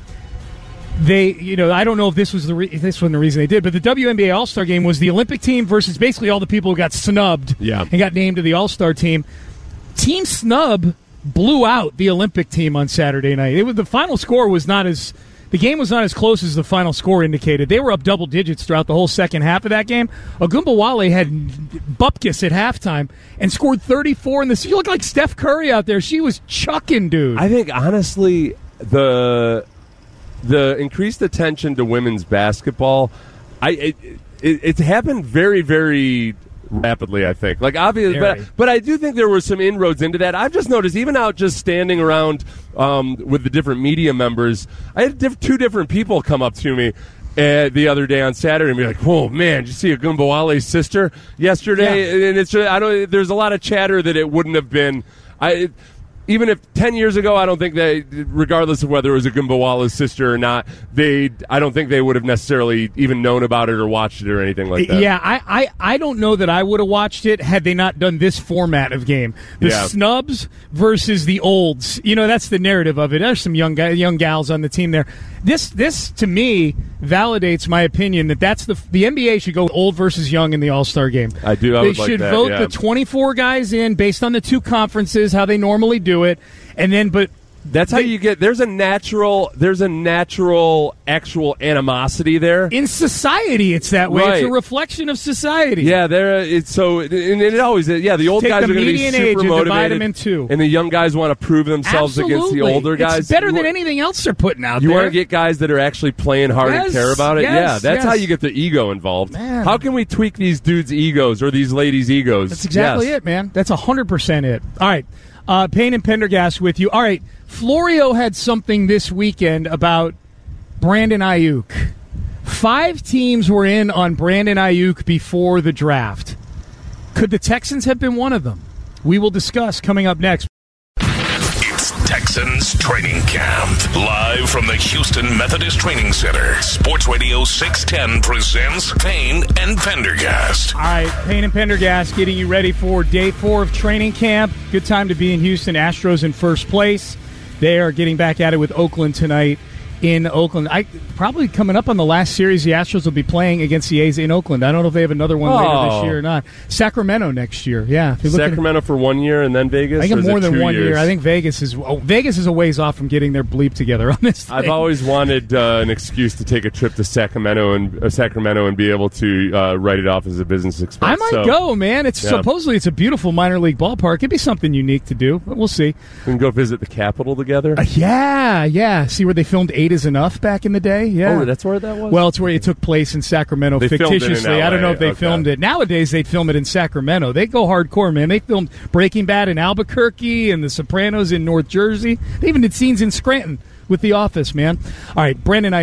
I don't know if this was the reason they did, but the WNBA All-Star Game was the Olympic team versus basically all the people who got snubbed and got named to the All-Star team. Team snub blew out the Olympic team on Saturday night. The final score was the game was not as close as the final score indicated. They were up double digits throughout the whole second half of that game. Agumbawale had bupkis at halftime and scored 34 in the. You look like Steph Curry out there. She was chucking, dude. I think honestly the increased attention to women's basketball, it's happened very, very rapidly, I think. Like, obviously, but I do think there were some inroads into that. I've just noticed, even out just standing around with the different media members, I had two different people come up to me the other day on Saturday and be like, "Whoa, man, did you see Agumbawale's sister yesterday?" Yeah. And it's just, there's a lot of chatter that it wouldn't have been. Even if 10 years ago, I don't think regardless of whether it was Agumbawale's sister or not, I don't think they would have necessarily even known about it or watched it or anything like that. Yeah, I don't know that I would have watched it had they not done this format of game. The snubs versus the olds. That's the narrative of it. There's some young gals on the team there. This to me validates my opinion that that's the NBA should go old versus young in the All-Star game. I do. They should vote the 24 guys in based on the two conferences, how they normally do it, and then but That's how you get. There's a natural actual animosity there in society. It's that way. Right. It's a reflection of society. Yeah, it always is. Yeah, the old guys are going to be super motivated, divide them in two, and the young guys want to prove themselves against the older guys. It's better than anything else they're putting out there. You want to get guys that are actually playing hard and care about it. That's how you get the ego involved. Man. How can we tweak these dudes' egos or these ladies' egos? That's exactly it, man. That's 100% it. All right. Payne and Pendergast with you. All right, Florio had something this weekend about Brandon Ayuk. 5 teams were in on Brandon Ayuk before the draft. Could the Texans have been one of them? We will discuss coming up next. It's Texans Training Camp. Live from the Houston Methodist Training Center. Sports Radio 610 presents Payne and Pendergast. All right, Payne and Pendergast getting you ready for day 4 of training camp. Good time to be in Houston. Astros in first place. They are getting back at it with Oakland tonight in Oakland. Probably coming up on the last series the Astros will be playing against the A's in Oakland. I don't know if they have another one later this year or not. Sacramento next year, yeah. Sacramento for 1 year and then Vegas? I think more than 1 year. I think Vegas is a ways off from getting their bleep together on this thing. I've always wanted an excuse to take a trip to Sacramento and be able to write it off as a business expense. I might go, man. Supposedly it's a beautiful minor league ballpark. It'd be something unique to do, but we'll see. We can go visit the Capitol together? Yeah. See where they filmed 8 is Enough back in the day? Yeah. Oh, that's where that was? Well, it's where it took place in Sacramento fictitiously. I don't know if they filmed it. Nowadays, they'd film it in Sacramento. They go hardcore, man. They filmed Breaking Bad in Albuquerque and The Sopranos in North Jersey. They even did scenes in Scranton with The Office, man. All right, Brandon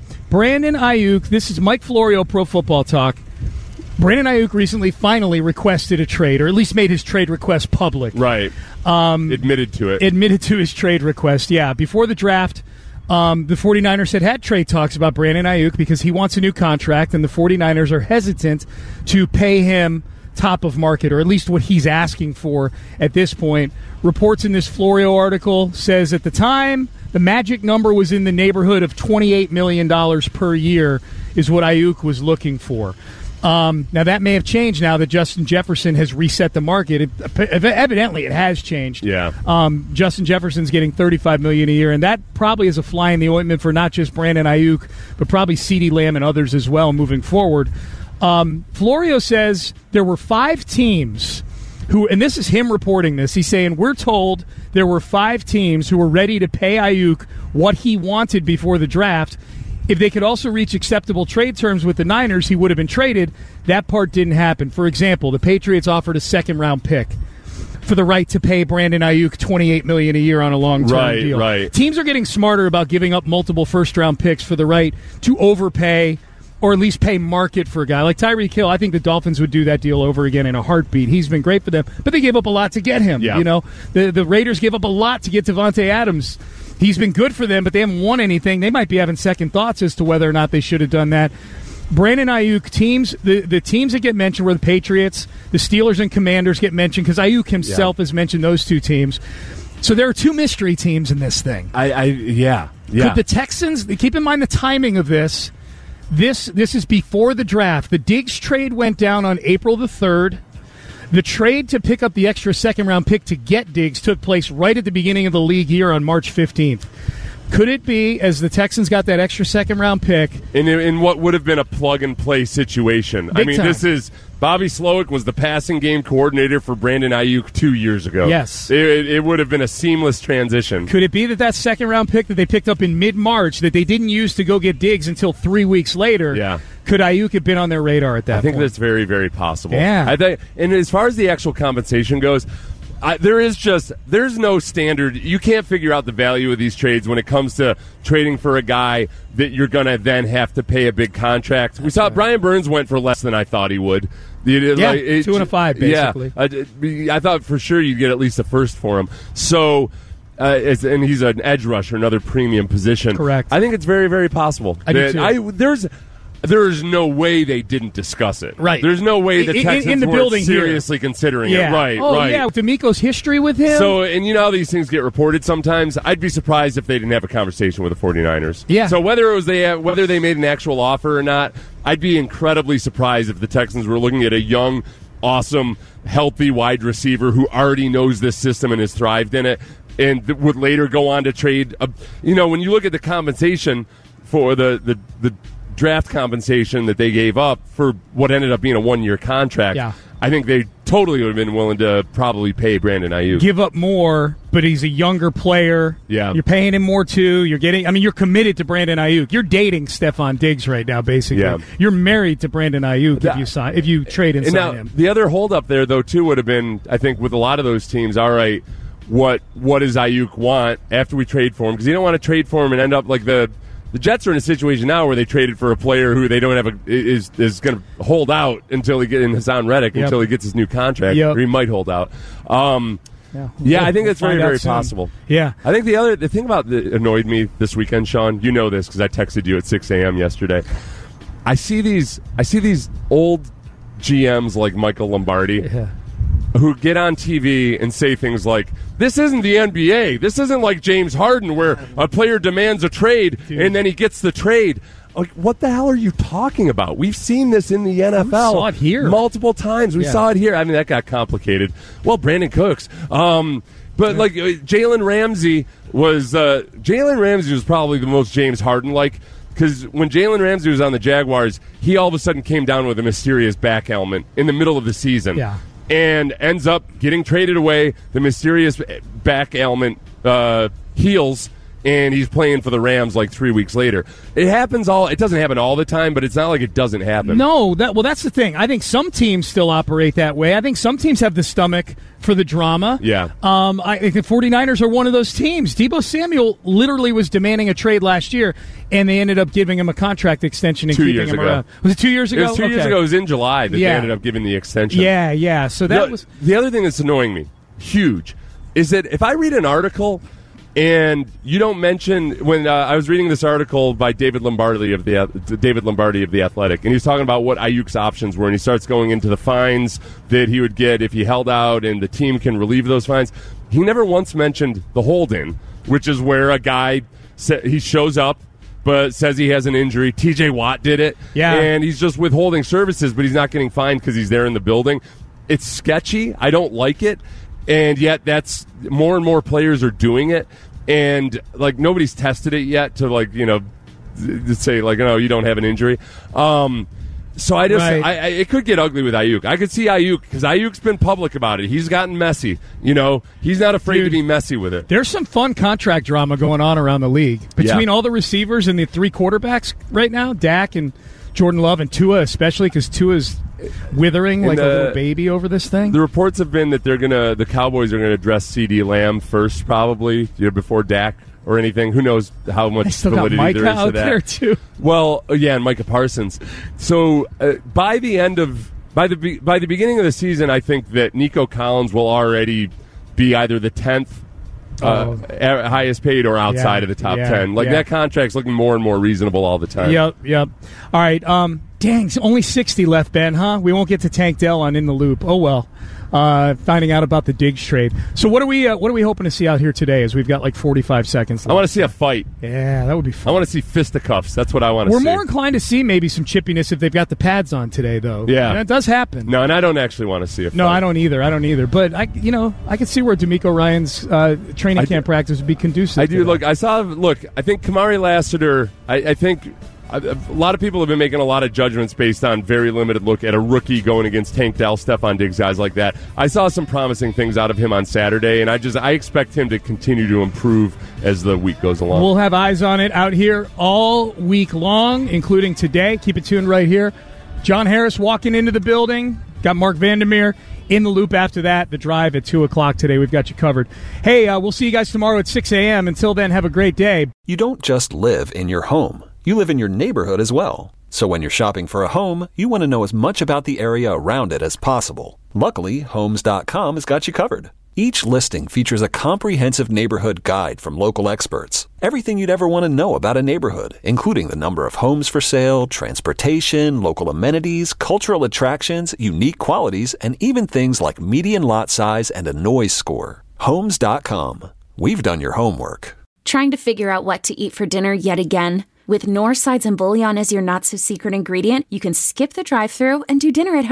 Ayuk. This is Mike Florio, Pro Football Talk. Brandon Ayuk recently finally requested a trade, or at least made his trade request public. Right. Admitted to it. Admitted to his trade request, yeah. Before the draft, the 49ers had trade talks about Brandon Ayuk because he wants a new contract, and the 49ers are hesitant to pay him top of market, or at least what he's asking for at this point. Reports in this Florio article says at the time, the magic number was in the neighborhood of $28 million per year is what Ayuk was looking for. Now, that may have changed now that Justin Jefferson has reset the market. Evidently, it has changed. Yeah. Justin Jefferson's getting $35 million a year, and that probably is a fly in the ointment for not just Brandon Ayuk, but probably CeeDee Lamb and others as well moving forward. Florio says there were 5 teams who, and this is him reporting this, he's saying, we're told there were 5 teams who were ready to pay Ayuk what he wanted before the draft. If they could also reach acceptable trade terms with the Niners, he would have been traded. That part didn't happen. For example, the Patriots offered a second-round pick for the right to pay Brandon Ayuk $28 million a year on a long-term deal. Right. Teams are getting smarter about giving up multiple first-round picks for the right to overpay or at least pay market for a guy. Like Tyreek Hill, I think the Dolphins would do that deal over again in a heartbeat. He's been great for them, but they gave up a lot to get him. Yeah. You know, the Raiders gave up a lot to get Devontae Adams. He's been good for them, but they haven't won anything. They might be having second thoughts as to whether or not they should have done that. Brandon Ayuk, teams, the teams that get mentioned were the Patriots, the Steelers and Commanders get mentioned because Ayuk himself has mentioned those 2 teams. So there are 2 mystery teams in this thing. Yeah. Could the Texans, keep in mind the timing of this. This is before the draft. The Diggs trade went down on April the 3rd. The trade to pick up the extra second-round pick to get Diggs took place right at the beginning of the league year on March 15th. Could it be, as the Texans got that extra second-round pick, in what would have been a plug-and-play situation? I mean, time. This is Bobby Slowick was the passing game coordinator for Brandon Ayuk 2 years ago. Yes. It would have been a seamless transition. Could it be that second-round pick that they picked up in mid-March that they didn't use to go get Diggs until 3 weeks later? Yeah. Could Ayuk have been on their radar at that point? I think that's very, very possible. Yeah. And as far as the actual compensation goes, there's no standard. You can't figure out the value of these trades when it comes to trading for a guy that you're going to then have to pay a big contract. We saw Brian Burns went for less than I thought he would. 2 and a 5, basically. Yeah, I thought for sure you'd get at least a first for him. So, and he's an edge rusher, another premium position. Correct. I think it's very, very possible. I do too. There's no way they didn't discuss it. Right. There's no way the Texans in the weren't building seriously considering it. Right, right. right. Yeah, with D'Amico's history with him. So, and you know how these things get reported sometimes? I'd be surprised if they didn't have a conversation with the 49ers. Yeah. So whether they made an actual offer or not, I'd be incredibly surprised if the Texans were looking at a young, awesome, healthy wide receiver who already knows this system and has thrived in it. and would later go on to trade. When you look at the compensation for the draft compensation that they gave up for what ended up being a 1-year contract, I think they totally would have been willing to probably pay Brandon Ayuk. Give up more, but he's a younger player. Yeah. You're paying him more, too. You're committed to Brandon Ayuk. You're dating Stephon Diggs right now, basically. Yeah. You're married to Brandon Ayuk if you trade and sign now, him. The other holdup there, though, too, would have been, I think, with a lot of those teams, all right, what does Ayuk want after we trade for him? Because you don't want to trade for him and end up like the Jets are in a situation now where they traded for a player who they don't have is going to hold out until he gets in Hassan Reddick until he gets his new contract, or he might hold out. I think that's very, very possible. Yeah, I think the thing about that annoyed me this weekend, Sean, you know this because I texted you at 6 a.m. yesterday. I see these old GMs like Michael Lombardi. Who get on TV and say things like, this isn't the NBA. This isn't like James Harden where a player demands a trade and then he gets the trade. Like, what the hell are you talking about? We've seen this in the NFL. We saw it here Multiple times. We saw it here. I mean, that got complicated. Well, Brandon Cooks. But like Jalen Ramsey was probably the most James Harden-like. Because when Jalen Ramsey was on the Jaguars, he all of a sudden came down with a mysterious back ailment in the middle of the season. Yeah. And ends up getting traded away. The mysterious back ailment heals, and he's playing for the Rams like 3 weeks later. It doesn't happen all the time, but it's not like it doesn't happen. No, that's the thing. I think some teams still operate that way. I think some teams have the stomach for the drama. Yeah. I think the 49ers are one of those teams. Deebo Samuel literally was demanding a trade last year, and they ended up giving him a contract extension and keeping him around. Was it 2 years ago? It was 2 years ago. It was in July that they ended up giving the extension. Yeah. So that was the other thing that's annoying me, huge, is that if I read an article and you don't mention when I was reading this article by David Lombardi of the Athletic, and he was talking about what Ayuk's options were, and he starts going into the fines that he would get if he held out, and the team can relieve those fines. He never once mentioned the hold-in, which is where a guy he shows up but says he has an injury. TJ Watt did it, and he's just withholding services, but he's not getting fined because he's there in the building. It's sketchy. I don't like it. And yet that's more and more players are doing it. And, like, nobody's tested it yet to, like, say, like, no, you don't have an injury. So I just, it could get ugly with Ayuk. I could see Ayuk, because Ayuk's been public about it. He's gotten messy. He's not afraid to be messy with it. There's some fun contract drama going on around the league. Between all the receivers and the three quarterbacks right now, Dak and Jordan Love and Tua especially, because Tua's withering like a little baby over this thing. The reports have been that the Cowboys are going to dress CeeDee Lamb first, probably, before Dak or anything. Who knows how much validity there is to that. Out there too. Well, and Micah Parsons. So by the beginning of the season, I think that Nico Collins will already be either the 10th highest paid or outside of the top 10. That contract's looking more and more reasonable all the time. Yep. All right. Dang, only 60 left, Ben, huh? We won't get to Tank Dell on In the Loop. Oh, well. Finding out about the Diggs trade. So what are we hoping to see out here today as we've got like 45 seconds left? I want to see a fight. Yeah, that would be fun. I want to see fisticuffs. That's what I want to see. We're more inclined to see maybe some chippiness if they've got the pads on today, though. Yeah. And it does happen. No, and I don't actually want to see a fight. No, I don't either. But I can see where DeMeco Ryan's training camp practice would be conducive. I do. I think Kamari Lassiter, I think a lot of people have been making a lot of judgments based on very limited look at a rookie going against Tank Dell, Stephon Diggs, guys like that. I saw some promising things out of him on Saturday, and I expect him to continue to improve as the week goes along. We'll have eyes on it out here all week long, including today. Keep it tuned right here. John Harris walking into the building. Got Mark Vandermeer in the loop after that. The drive at 2 o'clock today. We've got you covered. Hey, we'll see you guys tomorrow at 6 a.m. Until then, have a great day. You don't just live in your home. You live in your neighborhood as well. So when you're shopping for a home, you want to know as much about the area around it as possible. Luckily, Homes.com has got you covered. Each listing features a comprehensive neighborhood guide from local experts. Everything you'd ever want to know about a neighborhood, including the number of homes for sale, transportation, local amenities, cultural attractions, unique qualities, and even things like median lot size and a noise score. Homes.com. We've done your homework. Trying to figure out what to eat for dinner yet again? With North Sides and Bouillon as your not-so-secret ingredient, you can skip the drive-thru and do dinner at home.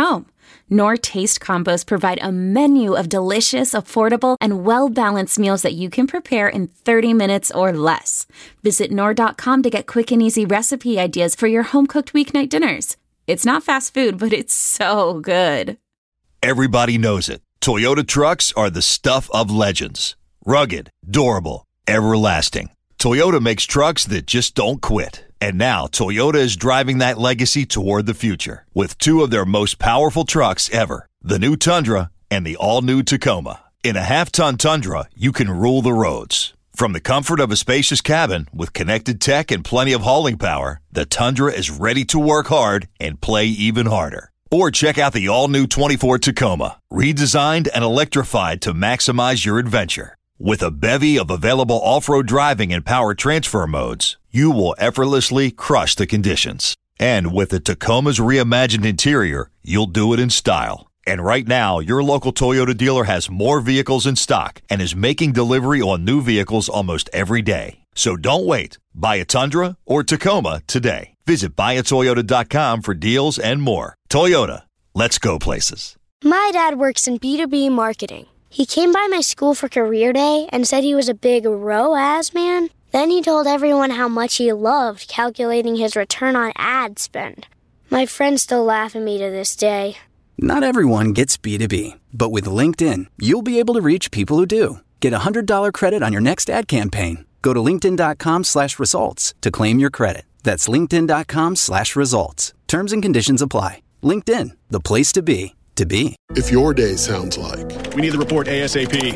Knorr Taste Combos provide a menu of delicious, affordable, and well-balanced meals that you can prepare in 30 minutes or less. Visit Knorr.com to get quick and easy recipe ideas for your home-cooked weeknight dinners. It's not fast food, but it's so good. Everybody knows it. Toyota trucks are the stuff of legends. Rugged, durable, everlasting. Toyota makes trucks that just don't quit. And now Toyota is driving that legacy toward the future with two of their most powerful trucks ever, the new Tundra and the all-new Tacoma. In a half-ton Tundra, you can rule the roads. From the comfort of a spacious cabin with connected tech and plenty of hauling power, the Tundra is ready to work hard and play even harder. Or check out the all-new 24 Tacoma, redesigned and electrified to maximize your adventure. With a bevy of available off-road driving and power transfer modes, you will effortlessly crush the conditions. And with the Tacoma's reimagined interior, you'll do it in style. And right now, your local Toyota dealer has more vehicles in stock and is making delivery on new vehicles almost every day. So don't wait. Buy a Tundra or Tacoma today. Visit buyatoyota.com for deals and more. Toyota, let's go places. My dad works in B2B marketing. He came by my school for career day and said he was a big ROAS man. Then he told everyone how much he loved calculating his return on ad spend. My friends still laugh at me to this day. Not everyone gets B2B, but with LinkedIn, you'll be able to reach people who do. Get a $100 credit on your next ad campaign. Go to linkedin.com/results to claim your credit. That's linkedin.com/results. Terms and conditions apply. LinkedIn, the place to be, to be. If your day sounds like... We need the report ASAP.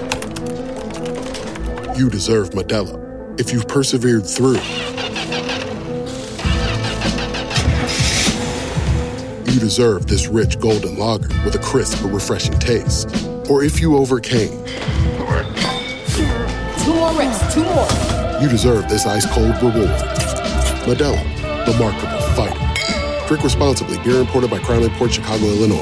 You deserve Modelo. If you've persevered through... You deserve this rich golden lager with a crisp but refreshing taste. Or if you overcame... 2 more reps, 2 more. You deserve this ice-cold reward. Modelo, the Remarkable Fighter. Drink responsibly. Beer imported by Crown Imports, Chicago, Illinois.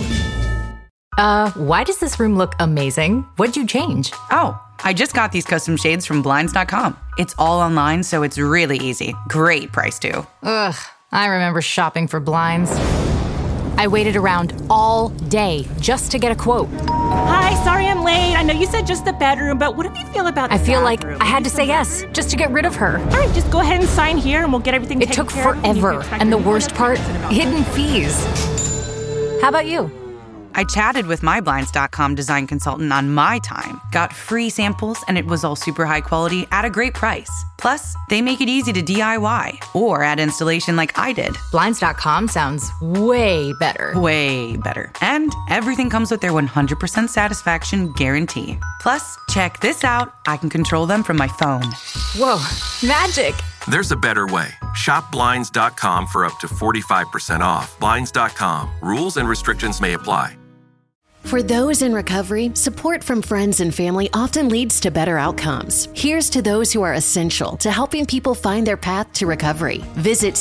Why does this room look amazing? What'd you change? Oh, I just got these custom shades from Blinds.com. It's all online, so it's really easy. Great price, too. Ugh, I remember shopping for blinds. I waited around all day just to get a quote. Hi, sorry I'm late. I know you said just the bedroom, but what do you feel about the I feel bathroom? like I had to say yes just to get rid of her. All right, just go ahead and sign here and we'll get everything It taken took care of. forever, and the worst part, hidden fees. How about you? I chatted with my Blinds.com design consultant on my time, got free samples, and it was all super high quality at a great price. Plus, they make it easy to DIY or add installation like I did. Blinds.com sounds way better. Way better. And everything comes with their 100% satisfaction guarantee. Plus, check this out. I can control them from my phone. Whoa, magic. There's a better way. Shop Blinds.com for up to 45% off. Blinds.com. Rules and restrictions may apply. For those in recovery, support from friends and family often leads to better outcomes. Here's to those who are essential to helping people find their path to recovery. Visit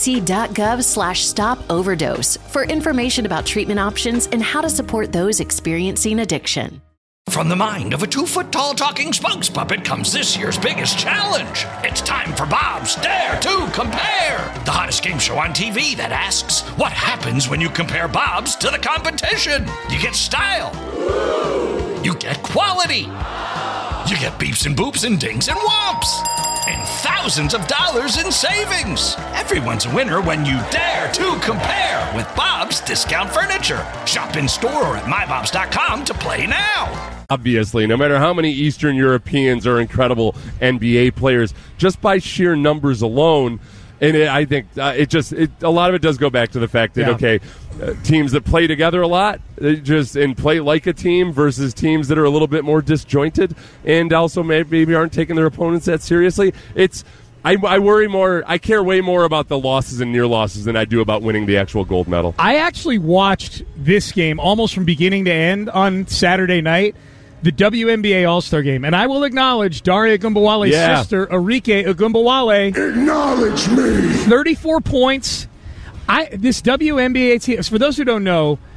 cdc.gov/stop-overdose for information about treatment options and how to support those experiencing addiction. From the mind of a 2-foot-tall talking spokes puppet comes this year's biggest challenge. It's time for Bob's Dare to Compare, the hottest game show on TV that asks, what happens when you compare Bob's to the competition? You get style. You get quality. You get beeps and boops and dings and whomps. And thousands of dollars in savings. Everyone's a winner when you dare to compare with Bob's Discount Furniture. Shop in store or at mybobs.com to play now. Obviously, no matter how many Eastern Europeans are incredible NBA players, just by sheer numbers alone, and I think a lot of it does go back to the fact that, teams that play together a lot and play like a team versus teams that are a little bit more disjointed and also maybe aren't taking their opponents that seriously. I worry more. I care way more about the losses and near losses than I do about winning the actual gold medal. I actually watched this game almost from beginning to end on Saturday night, the WNBA All-Star Game. And I will acknowledge Daria Agumbawale's sister, Arike Agumbawale. Acknowledge me. 34 points. This WNBA team, for those who don't know,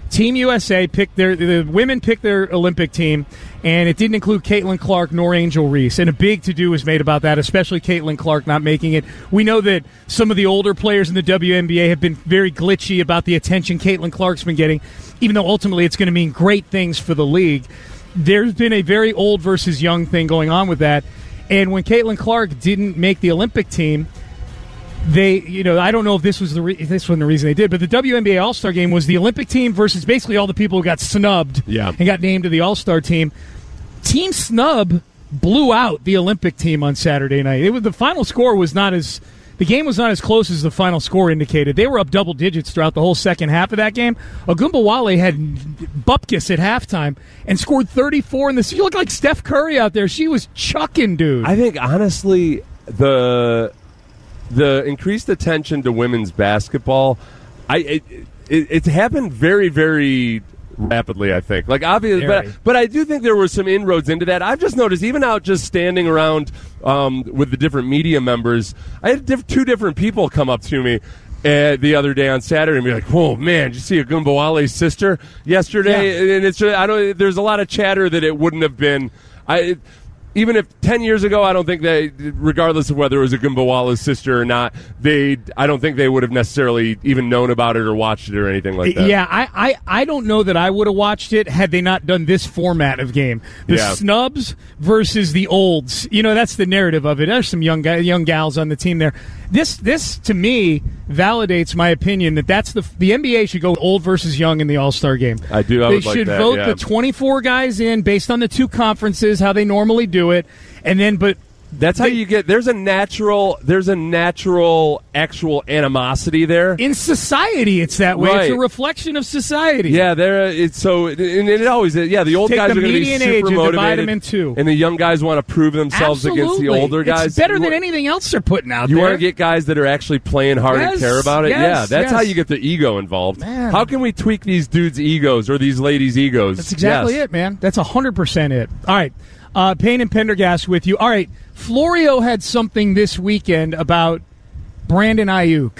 Team USA picked the women picked their Olympic team, and it didn't include Caitlin Clark nor Angel Reese. And a big to-do was made about that, especially Caitlin Clark not making it. We know that some of the older players in the WNBA have been very glitchy about the attention Caitlin Clark's been getting, even though ultimately it's going to mean great things for the league. There's been a very old versus young thing going on with that. And when Caitlin Clark didn't make the Olympic team, they, I don't know if this was the reason they did, but the WNBA All-Star Game was the Olympic team versus basically all the people who got snubbed and got named to the All-Star team. Team snub blew out the Olympic team on Saturday night. The final score was not as the game was not as close as the final score indicated. They were up double digits throughout the whole second half of that game. Ogunbowale had bupkis at halftime and scored 34 in the. You look like Steph Curry out there. She was chucking, dude. I think honestly the increased attention to women's basketball, it's happened very, very rapidly, I think. Like, obviously, but I do think there were some inroads into that. I've just noticed, even out just standing around with the different media members, I had two different people come up to me the other day on Saturday and be like, "Whoa, man, did you see Ogunbowale's sister yesterday?" Yeah. And it's just, there's a lot of chatter that it wouldn't have been. Even if 10 years ago, I don't think they, regardless of whether it was Ogunbowale's sister or not, I don't think they would have necessarily even known about it or watched it or anything like that. Yeah, I don't know that I would have watched it had they not done this format of game. The snubs versus the olds. That's the narrative of it. There's some young gals on the team there. This to me validates my opinion that the NBA should go old versus young in the All-Star game. I do. They should vote the 24 guys in based on the two conferences, how they normally do it, and then that's how you get. There's a natural actual animosity there in society. It's that way. Right. It's a reflection of society. Yeah, it always is. Yeah, the old guys are going to be super motivated, divide them in two, and the young guys want to prove themselves against the older guys. It's better than anything else they're putting out there. You want to get guys that are actually playing hard and care about it. That's how you get the ego involved. Man. How can we tweak these dudes' egos or these ladies' egos? That's exactly it, man. That's 100% it. All right. Payne and Pendergast with you. All right, Florio had something this weekend about Brandon Ayuk.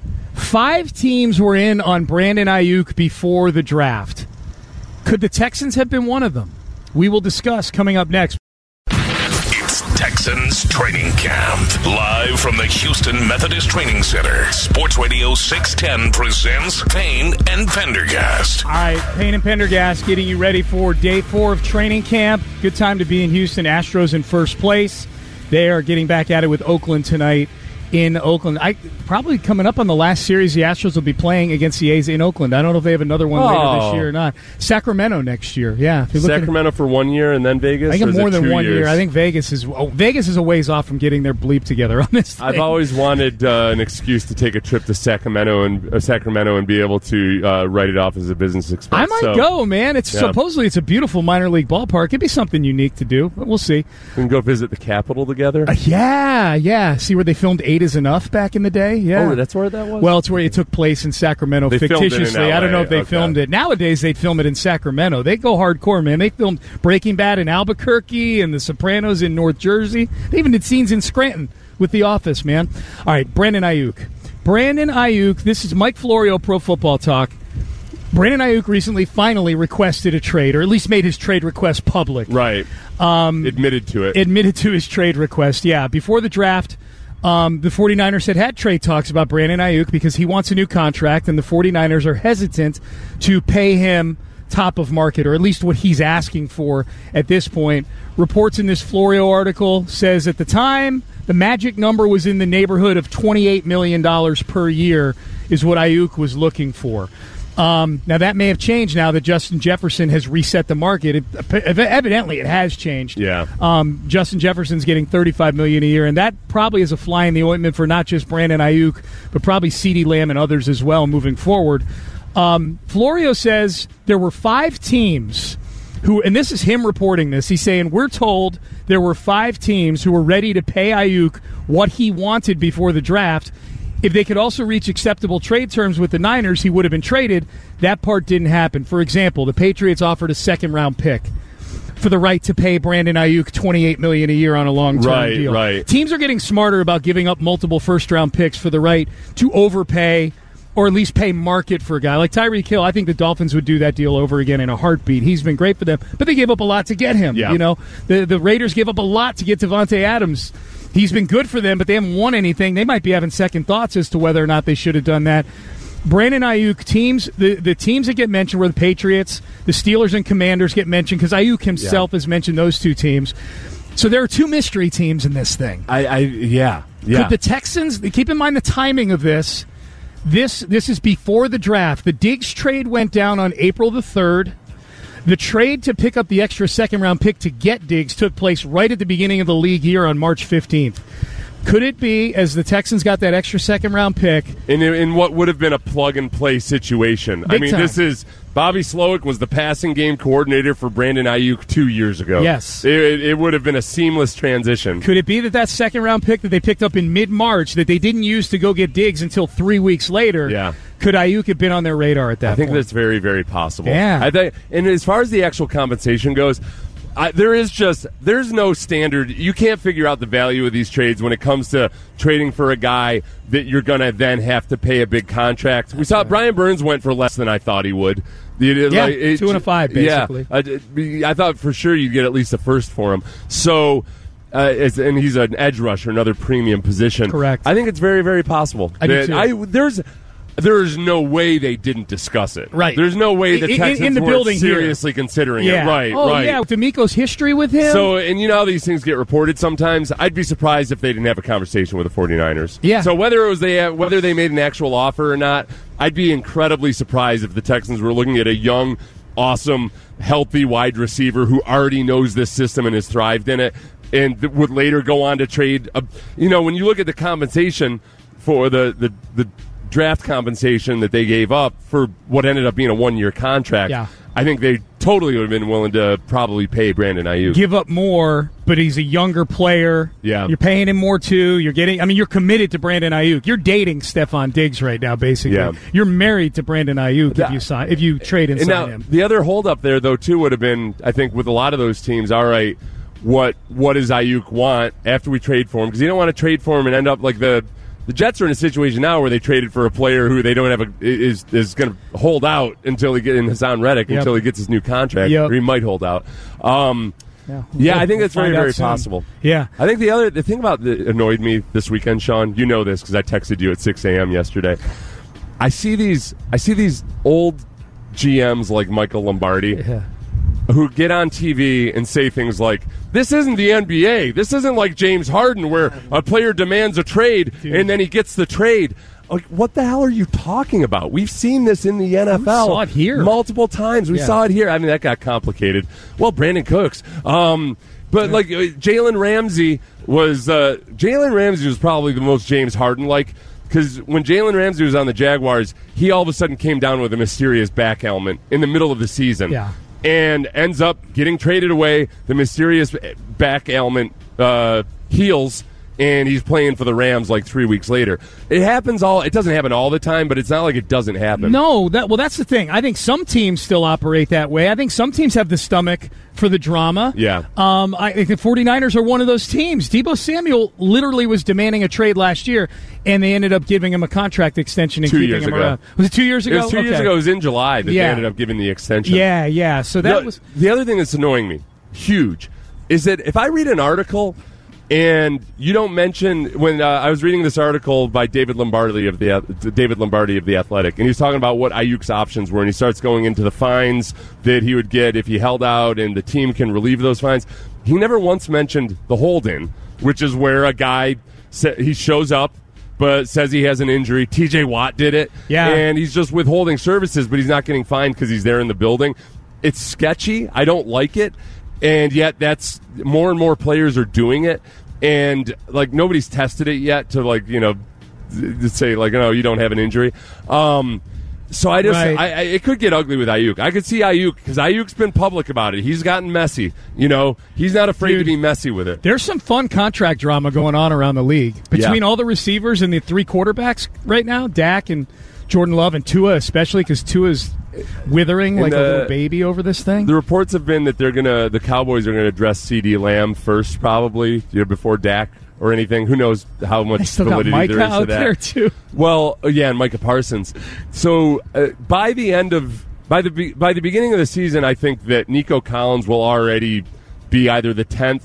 5 teams were in on Brandon Ayuk before the draft. Could the Texans have been one of them? We will discuss coming up next. It's Texans Training Camp. Live from the Houston Methodist Training Center. Sports Radio 610 presents Payne and Pendergast. All right, Payne and Pendergast getting you ready for day 4 of training camp. Good time to be in Houston. Astros in first place. They are getting back at it with Oakland tonight in Oakland. Probably coming up on the last series the Astros will be playing against the A's in Oakland. I don't know if they have another one later this year or not. Sacramento next year, yeah. Sacramento for 1 year and then Vegas? I think more than 1 year. I think Vegas is a ways off from getting their bleep together on this thing. I've always wanted an excuse to take a trip to Sacramento and be able to write it off as a business expense. I might go, man. Supposedly it's a beautiful minor league ballpark. It'd be something unique to do, but we'll see. We can go visit the Capitol together? Yeah. See where they filmed 8 is Enough back in the day? Yeah. Oh, that's where that was? Well, it's where it took place in Sacramento fictitiously. I don't know if they filmed it. Nowadays, they'd film it in Sacramento. They go hardcore, man. They filmed Breaking Bad in Albuquerque and The Sopranos in North Jersey. They even did scenes in Scranton with The Office, man. All right, Brandon Ayuk. This is Mike Florio, Pro Football Talk. Brandon Ayuk finally requested a trade, or at least made his trade request public. Right. Admitted to it. Admitted to his trade request, yeah. Before the draft, the 49ers had trade talks about Brandon Ayuk because he wants a new contract, and the 49ers are hesitant to pay him top of market, or at least what he's asking for at this point. Reports in this Florio article says at the time, the magic number was in the neighborhood of $28 million per year is what Ayuk was looking for. Now, that may have changed now that Justin Jefferson has reset the market. Evidently, it has changed. Yeah. Justin Jefferson's getting $35 million a year, and that probably is a fly in the ointment for not just Brandon Ayuk, but probably CeeDee Lamb and others as well moving forward. Florio says there were 5 teams who, and this is him reporting this, he's saying, we're told there were 5 teams who were ready to pay Ayuk what he wanted before the draft. If they could also reach acceptable trade terms with the Niners, he would have been traded. That part didn't happen. For example, the Patriots offered a second-round pick for the right to pay Brandon Ayuk $28 million a year on a long-term deal. Right. Teams are getting smarter about giving up multiple first-round picks for the right to overpay or at least pay market for a guy like Tyreek Hill. I think the Dolphins would do that deal over again in a heartbeat. He's been great for them, but they gave up a lot to get him. Yeah. You know, the Raiders gave up a lot to get Devontae Adams. He's been good for them, but they haven't won anything. They might be having second thoughts as to whether or not they should have done that. Brandon Ayuk, teams, the teams that get mentioned were the Patriots, the Steelers and Commanders get mentioned because Ayuk himself has mentioned those two teams. So there are two mystery teams in this thing. Yeah. Could the Texans, keep in mind the timing of this. This is before the draft. The Diggs trade went down on April the 3rd. The trade to pick up the extra second-round pick to get Diggs took place right at the beginning of the league year on March 15th. Could it be, as the Texans got that extra second-round pick... In what would have been a plug-and-play situation. Big time. This is... Bobby Slowick was the passing game coordinator for Brandon Ayuk 2 years ago. Yes. It would have been a seamless transition. Could it be that second-round pick that they picked up in mid-March that they didn't use to go get Diggs until 3 weeks later? Yeah. Could Ayuk have been on their radar at that point? I think that's very, very possible. Yeah. And as far as the actual compensation goes... there's no standard. You can't figure out the value of these trades when it comes to trading for a guy that you're going to then have to pay a big contract. We saw Brian Burns went for less than I thought he would. 2 and a 5, basically. Yeah, I thought for sure you'd get at least a first for him. So, and he's an edge rusher, another premium position. Correct. I think it's very, very possible. I do too. There's no way they didn't discuss it. Right. There's no way the Texans in the weren't building seriously considering it. Right, Oh, right. yeah, with D'Amico's history with him. So, and you know how these things get reported sometimes? I'd be surprised if they didn't have a conversation with the 49ers. Yeah. So whether they made an actual offer or not, I'd be incredibly surprised if the Texans were looking at a young, awesome, healthy wide receiver who already knows this system and has thrived in it and would later go on to trade. When you look at the compensation for the draft compensation that they gave up for what ended up being a 1-year contract, I think they totally would have been willing to probably pay Brandon Ayuk. Give up more, but he's a younger player. Yeah. You're paying him more, too. You're committed to Brandon Ayuk. You're dating Stephon Diggs right now, basically. Yeah. You're married to Brandon Ayuk if you trade and sign now, him. The other holdup there, though, too, would have been, I think, with a lot of those teams, all right, what does Ayuk want after we trade for him? Because you don't want to trade for him and end up like the Jets are in a situation now where they traded for a player who they don't have is going to hold out until he gets in Hassan Reddick until he gets his new contract, or he might hold out. I think that's very, very possible. Yeah, I think the thing about that annoyed me this weekend, Sean, you know this because I texted you at 6 a.m. yesterday. I see these old GMs like Michael Lombardi. Yeah. Who get on TV and say things like, this isn't the NBA. This isn't like James Harden where a player demands a trade and then he gets the trade. Like, what the hell are you talking about? We've seen this in the NFL. We saw it here. Multiple times. We saw it here. I mean, that got complicated. Well, Brandon Cooks. But Jalen Ramsey was probably the most James Harden-like. Because when Jalen Ramsey was on the Jaguars, he all of a sudden came down with a mysterious back ailment in the middle of the season. Yeah. And ends up getting traded away. The mysterious back ailment heals, and he's playing for the Rams like 3 weeks later. It doesn't happen all the time, but it's not like it doesn't happen. No, that's the thing. I think some teams still operate that way. I think some teams have the stomach for the drama. Yeah. I think the 49ers are one of those teams. Deebo Samuel literally was demanding a trade last year, and they ended up giving him a contract extension and keeping him around. Was it 2 years ago? It was 2 years ago. It was in July that they ended up giving the extension. Yeah. So that was the other thing that's annoying me, huge, is that if I read an article and you don't mention when I was reading this article by David Lombardi of the Athletic, and he was talking about what Ayuk's options were, and he starts going into the fines that he would get if he held out, and the team can relieve those fines. He never once mentioned the hold-in, which is where a guy he shows up but says he has an injury. TJ Watt did it, and he's just withholding services, but he's not getting fined because he's there in the building. It's sketchy. I don't like it, and yet that's more and more players are doing it. And nobody's tested it yet to say no, you don't have an injury. So it could get ugly with Ayuk. I could see Ayuk because Ayuk's been public about it. He's gotten messy. He's not afraid to be messy with it. There's some fun contract drama going on around the league between all the receivers and the three quarterbacks right now, Dak and Jordan Love and Tua especially, because Tua's withering like a And, little baby over this thing? The reports have been that the Cowboys are gonna dress CeeDee Lamb first, probably before Dak or anything. Who knows how much still validity got Micah there is to out that? there too. Well, yeah, and Micah Parsons. So by the beginning of the season, I think that Nico Collins will already be either the 10th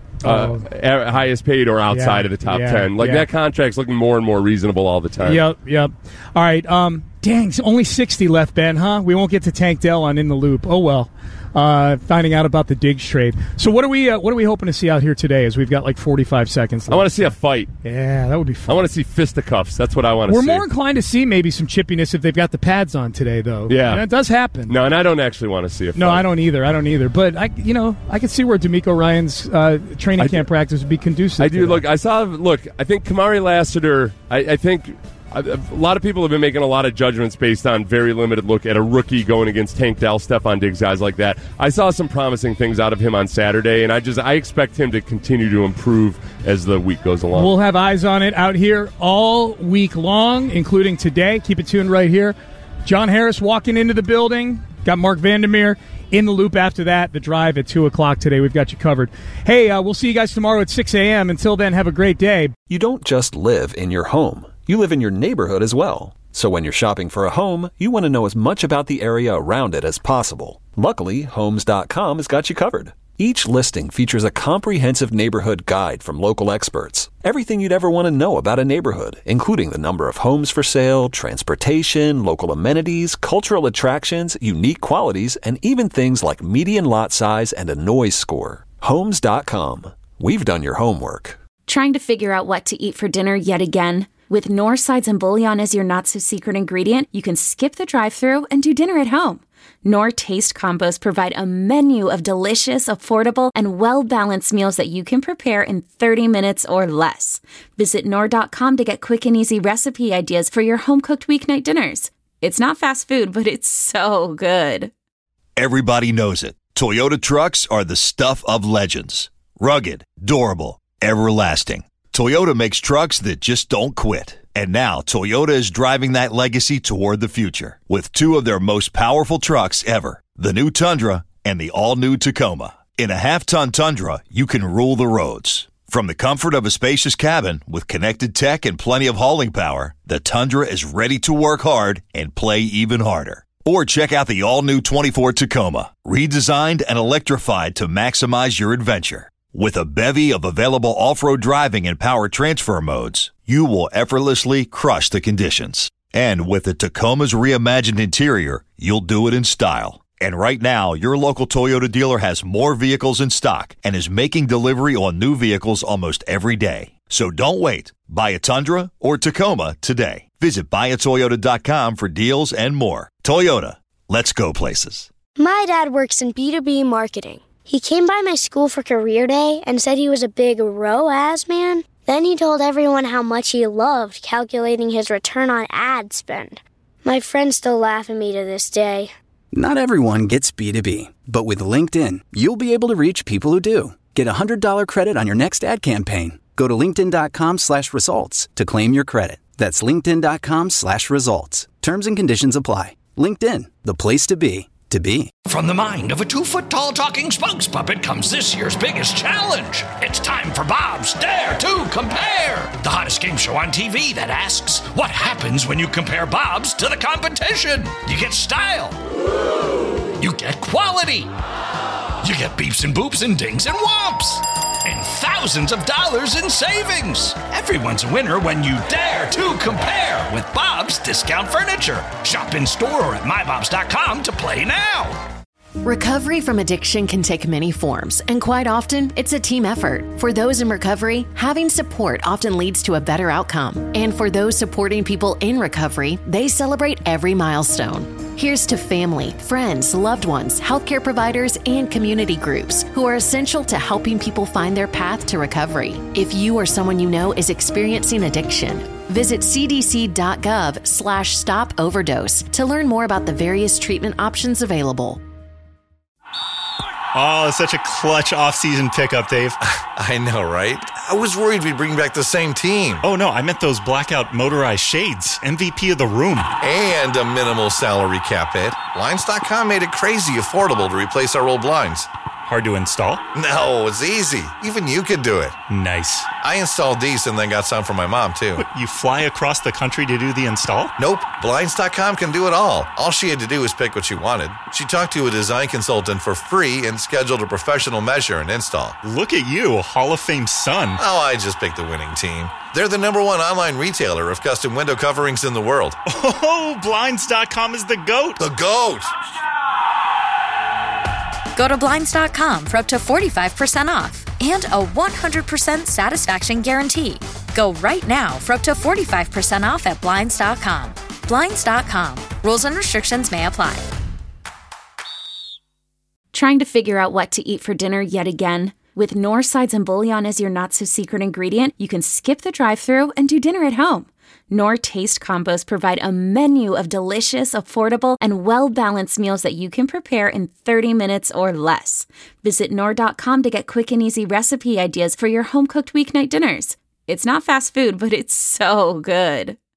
highest paid or outside of the top 10. That contract's looking more and more reasonable all the time. Yep. All right. Dang, only 60 left, Ben, huh? We won't get to Tank Dell on In the Loop. Oh, well. Finding out about the Diggs trade. So what are we hoping to see out here today as we've got like 45 seconds left? I want to see a fight. Yeah, that would be fun. I want to see fisticuffs. That's what I want to see. We're more inclined to see maybe some chippiness if they've got the pads on today, though. Yeah. And it does happen. No, and I don't actually want to see a fight. No, I don't either. But I can see where D'Amico Ryan's training camp practice would be conducive. I do. I think Kamari Lassiter, I think a lot of people have been making a lot of judgments based on very limited look at a rookie going against Tank Dell, Stephon Diggs, guys like that. I saw some promising things out of him on Saturday, and I expect him to continue to improve as the week goes along. We'll have eyes on it out here all week long, including today. Keep it tuned right here. John Harris walking into the building. Got Mark Vandermeer in the loop after that. The drive at 2 o'clock today. We've got you covered. Hey, we'll see you guys tomorrow at 6 a.m. Until then, have a great day. You don't just live in your home. You live in your neighborhood as well. So when you're shopping for a home, you want to know as much about the area around it as possible. Luckily, Homes.com has got you covered. Each listing features a comprehensive neighborhood guide from local experts. Everything you'd ever want to know about a neighborhood, including the number of homes for sale, transportation, local amenities, cultural attractions, unique qualities, and even things like median lot size and a noise score. Homes.com. We've done your homework. Trying to figure out what to eat for dinner yet again? With Knorr sides and bouillon as your not-so-secret ingredient, you can skip the drive-thru and do dinner at home. Knorr Taste Combos provide a menu of delicious, affordable, and well-balanced meals that you can prepare in 30 minutes or less. Visit Knorr.com to get quick and easy recipe ideas for your home-cooked weeknight dinners. It's not fast food, but it's so good. Everybody knows it. Toyota trucks are the stuff of legends. Rugged, durable, everlasting. Toyota makes trucks that just don't quit. And now Toyota is driving that legacy toward the future with two of their most powerful trucks ever, the new Tundra and the all-new Tacoma. In a half-ton Tundra, you can rule the roads. From the comfort of a spacious cabin with connected tech and plenty of hauling power, the Tundra is ready to work hard and play even harder. Or check out the all-new 24 Tacoma, redesigned and electrified to maximize your adventure. With a bevy of available off-road driving and power transfer modes, you will effortlessly crush the conditions. And with the Tacoma's reimagined interior, you'll do it in style. And right now, your local Toyota dealer has more vehicles in stock and is making delivery on new vehicles almost every day. So don't wait. Buy a Tundra or Tacoma today. Visit buyatoyota.com for deals and more. Toyota, let's go places. My dad works in B2B marketing. He came by my school for career day and said he was a big ROAS man. Then he told everyone how much he loved calculating his return on ad spend. My friends still laugh at me to this day. Not everyone gets B2B, but with LinkedIn, you'll be able to reach people who do. Get a $100 credit on your next ad campaign. Go to linkedin.com/results to claim your credit. That's linkedin.com/results. Terms and conditions apply. LinkedIn, the place to be. From the mind of a 2-foot-tall talking spokes puppet comes this year's biggest challenge. It's time for Bob's Dare to Compare, the hottest game show on TV that asks, what happens when you compare Bob's to the competition? You get style. You get quality. You get beeps and boops and dings and whomps. And thousands of dollars in savings. Everyone's a winner when you dare to compare with Bob's Discount Furniture. Shop in store or at mybobs.com to play now. Recovery from addiction can take many forms, and quite often, it's a team effort. For those in recovery, having support often leads to a better outcome. And for those supporting people in recovery, they celebrate every milestone. Here's to family, friends, loved ones, healthcare providers, and community groups who are essential to helping people find their path to recovery. If you or someone you know is experiencing addiction, visit cdc.gov/stop overdose to learn more about the various treatment options available. Oh, it's such a clutch off-season pickup, Dave. I know, right? I was worried we'd bring back the same team. Oh, no, I meant those blackout motorized shades. MVP of the room. And a minimal salary cap hit. Blinds.com made it crazy affordable to replace our old blinds. Hard to install? No, it's easy. Even you could do it. Nice. I installed these and then got some for my mom, too. What, you fly across the country to do the install? Nope. Blinds.com can do it all. All she had to do was pick what she wanted. She talked to a design consultant for free and scheduled a professional measure and install. Look at you, a Hall of Fame son. Oh, I just picked the winning team. They're the #1 online retailer of custom window coverings in the world. Oh, Blinds.com is the GOAT. The GOAT! Go to Blinds.com for up to 45% off and a 100% satisfaction guarantee. Go right now for up to 45% off at Blinds.com. Blinds.com. Rules and restrictions may apply. Trying to figure out what to eat for dinner yet again? With Knorr sides and bouillon as your not-so-secret ingredient, you can skip the drive-thru and do dinner at home. Knorr Taste Combos provide a menu of delicious, affordable, and well-balanced meals that you can prepare in 30 minutes or less. Visit Knorr.com to get quick and easy recipe ideas for your home-cooked weeknight dinners. It's not fast food, but it's so good.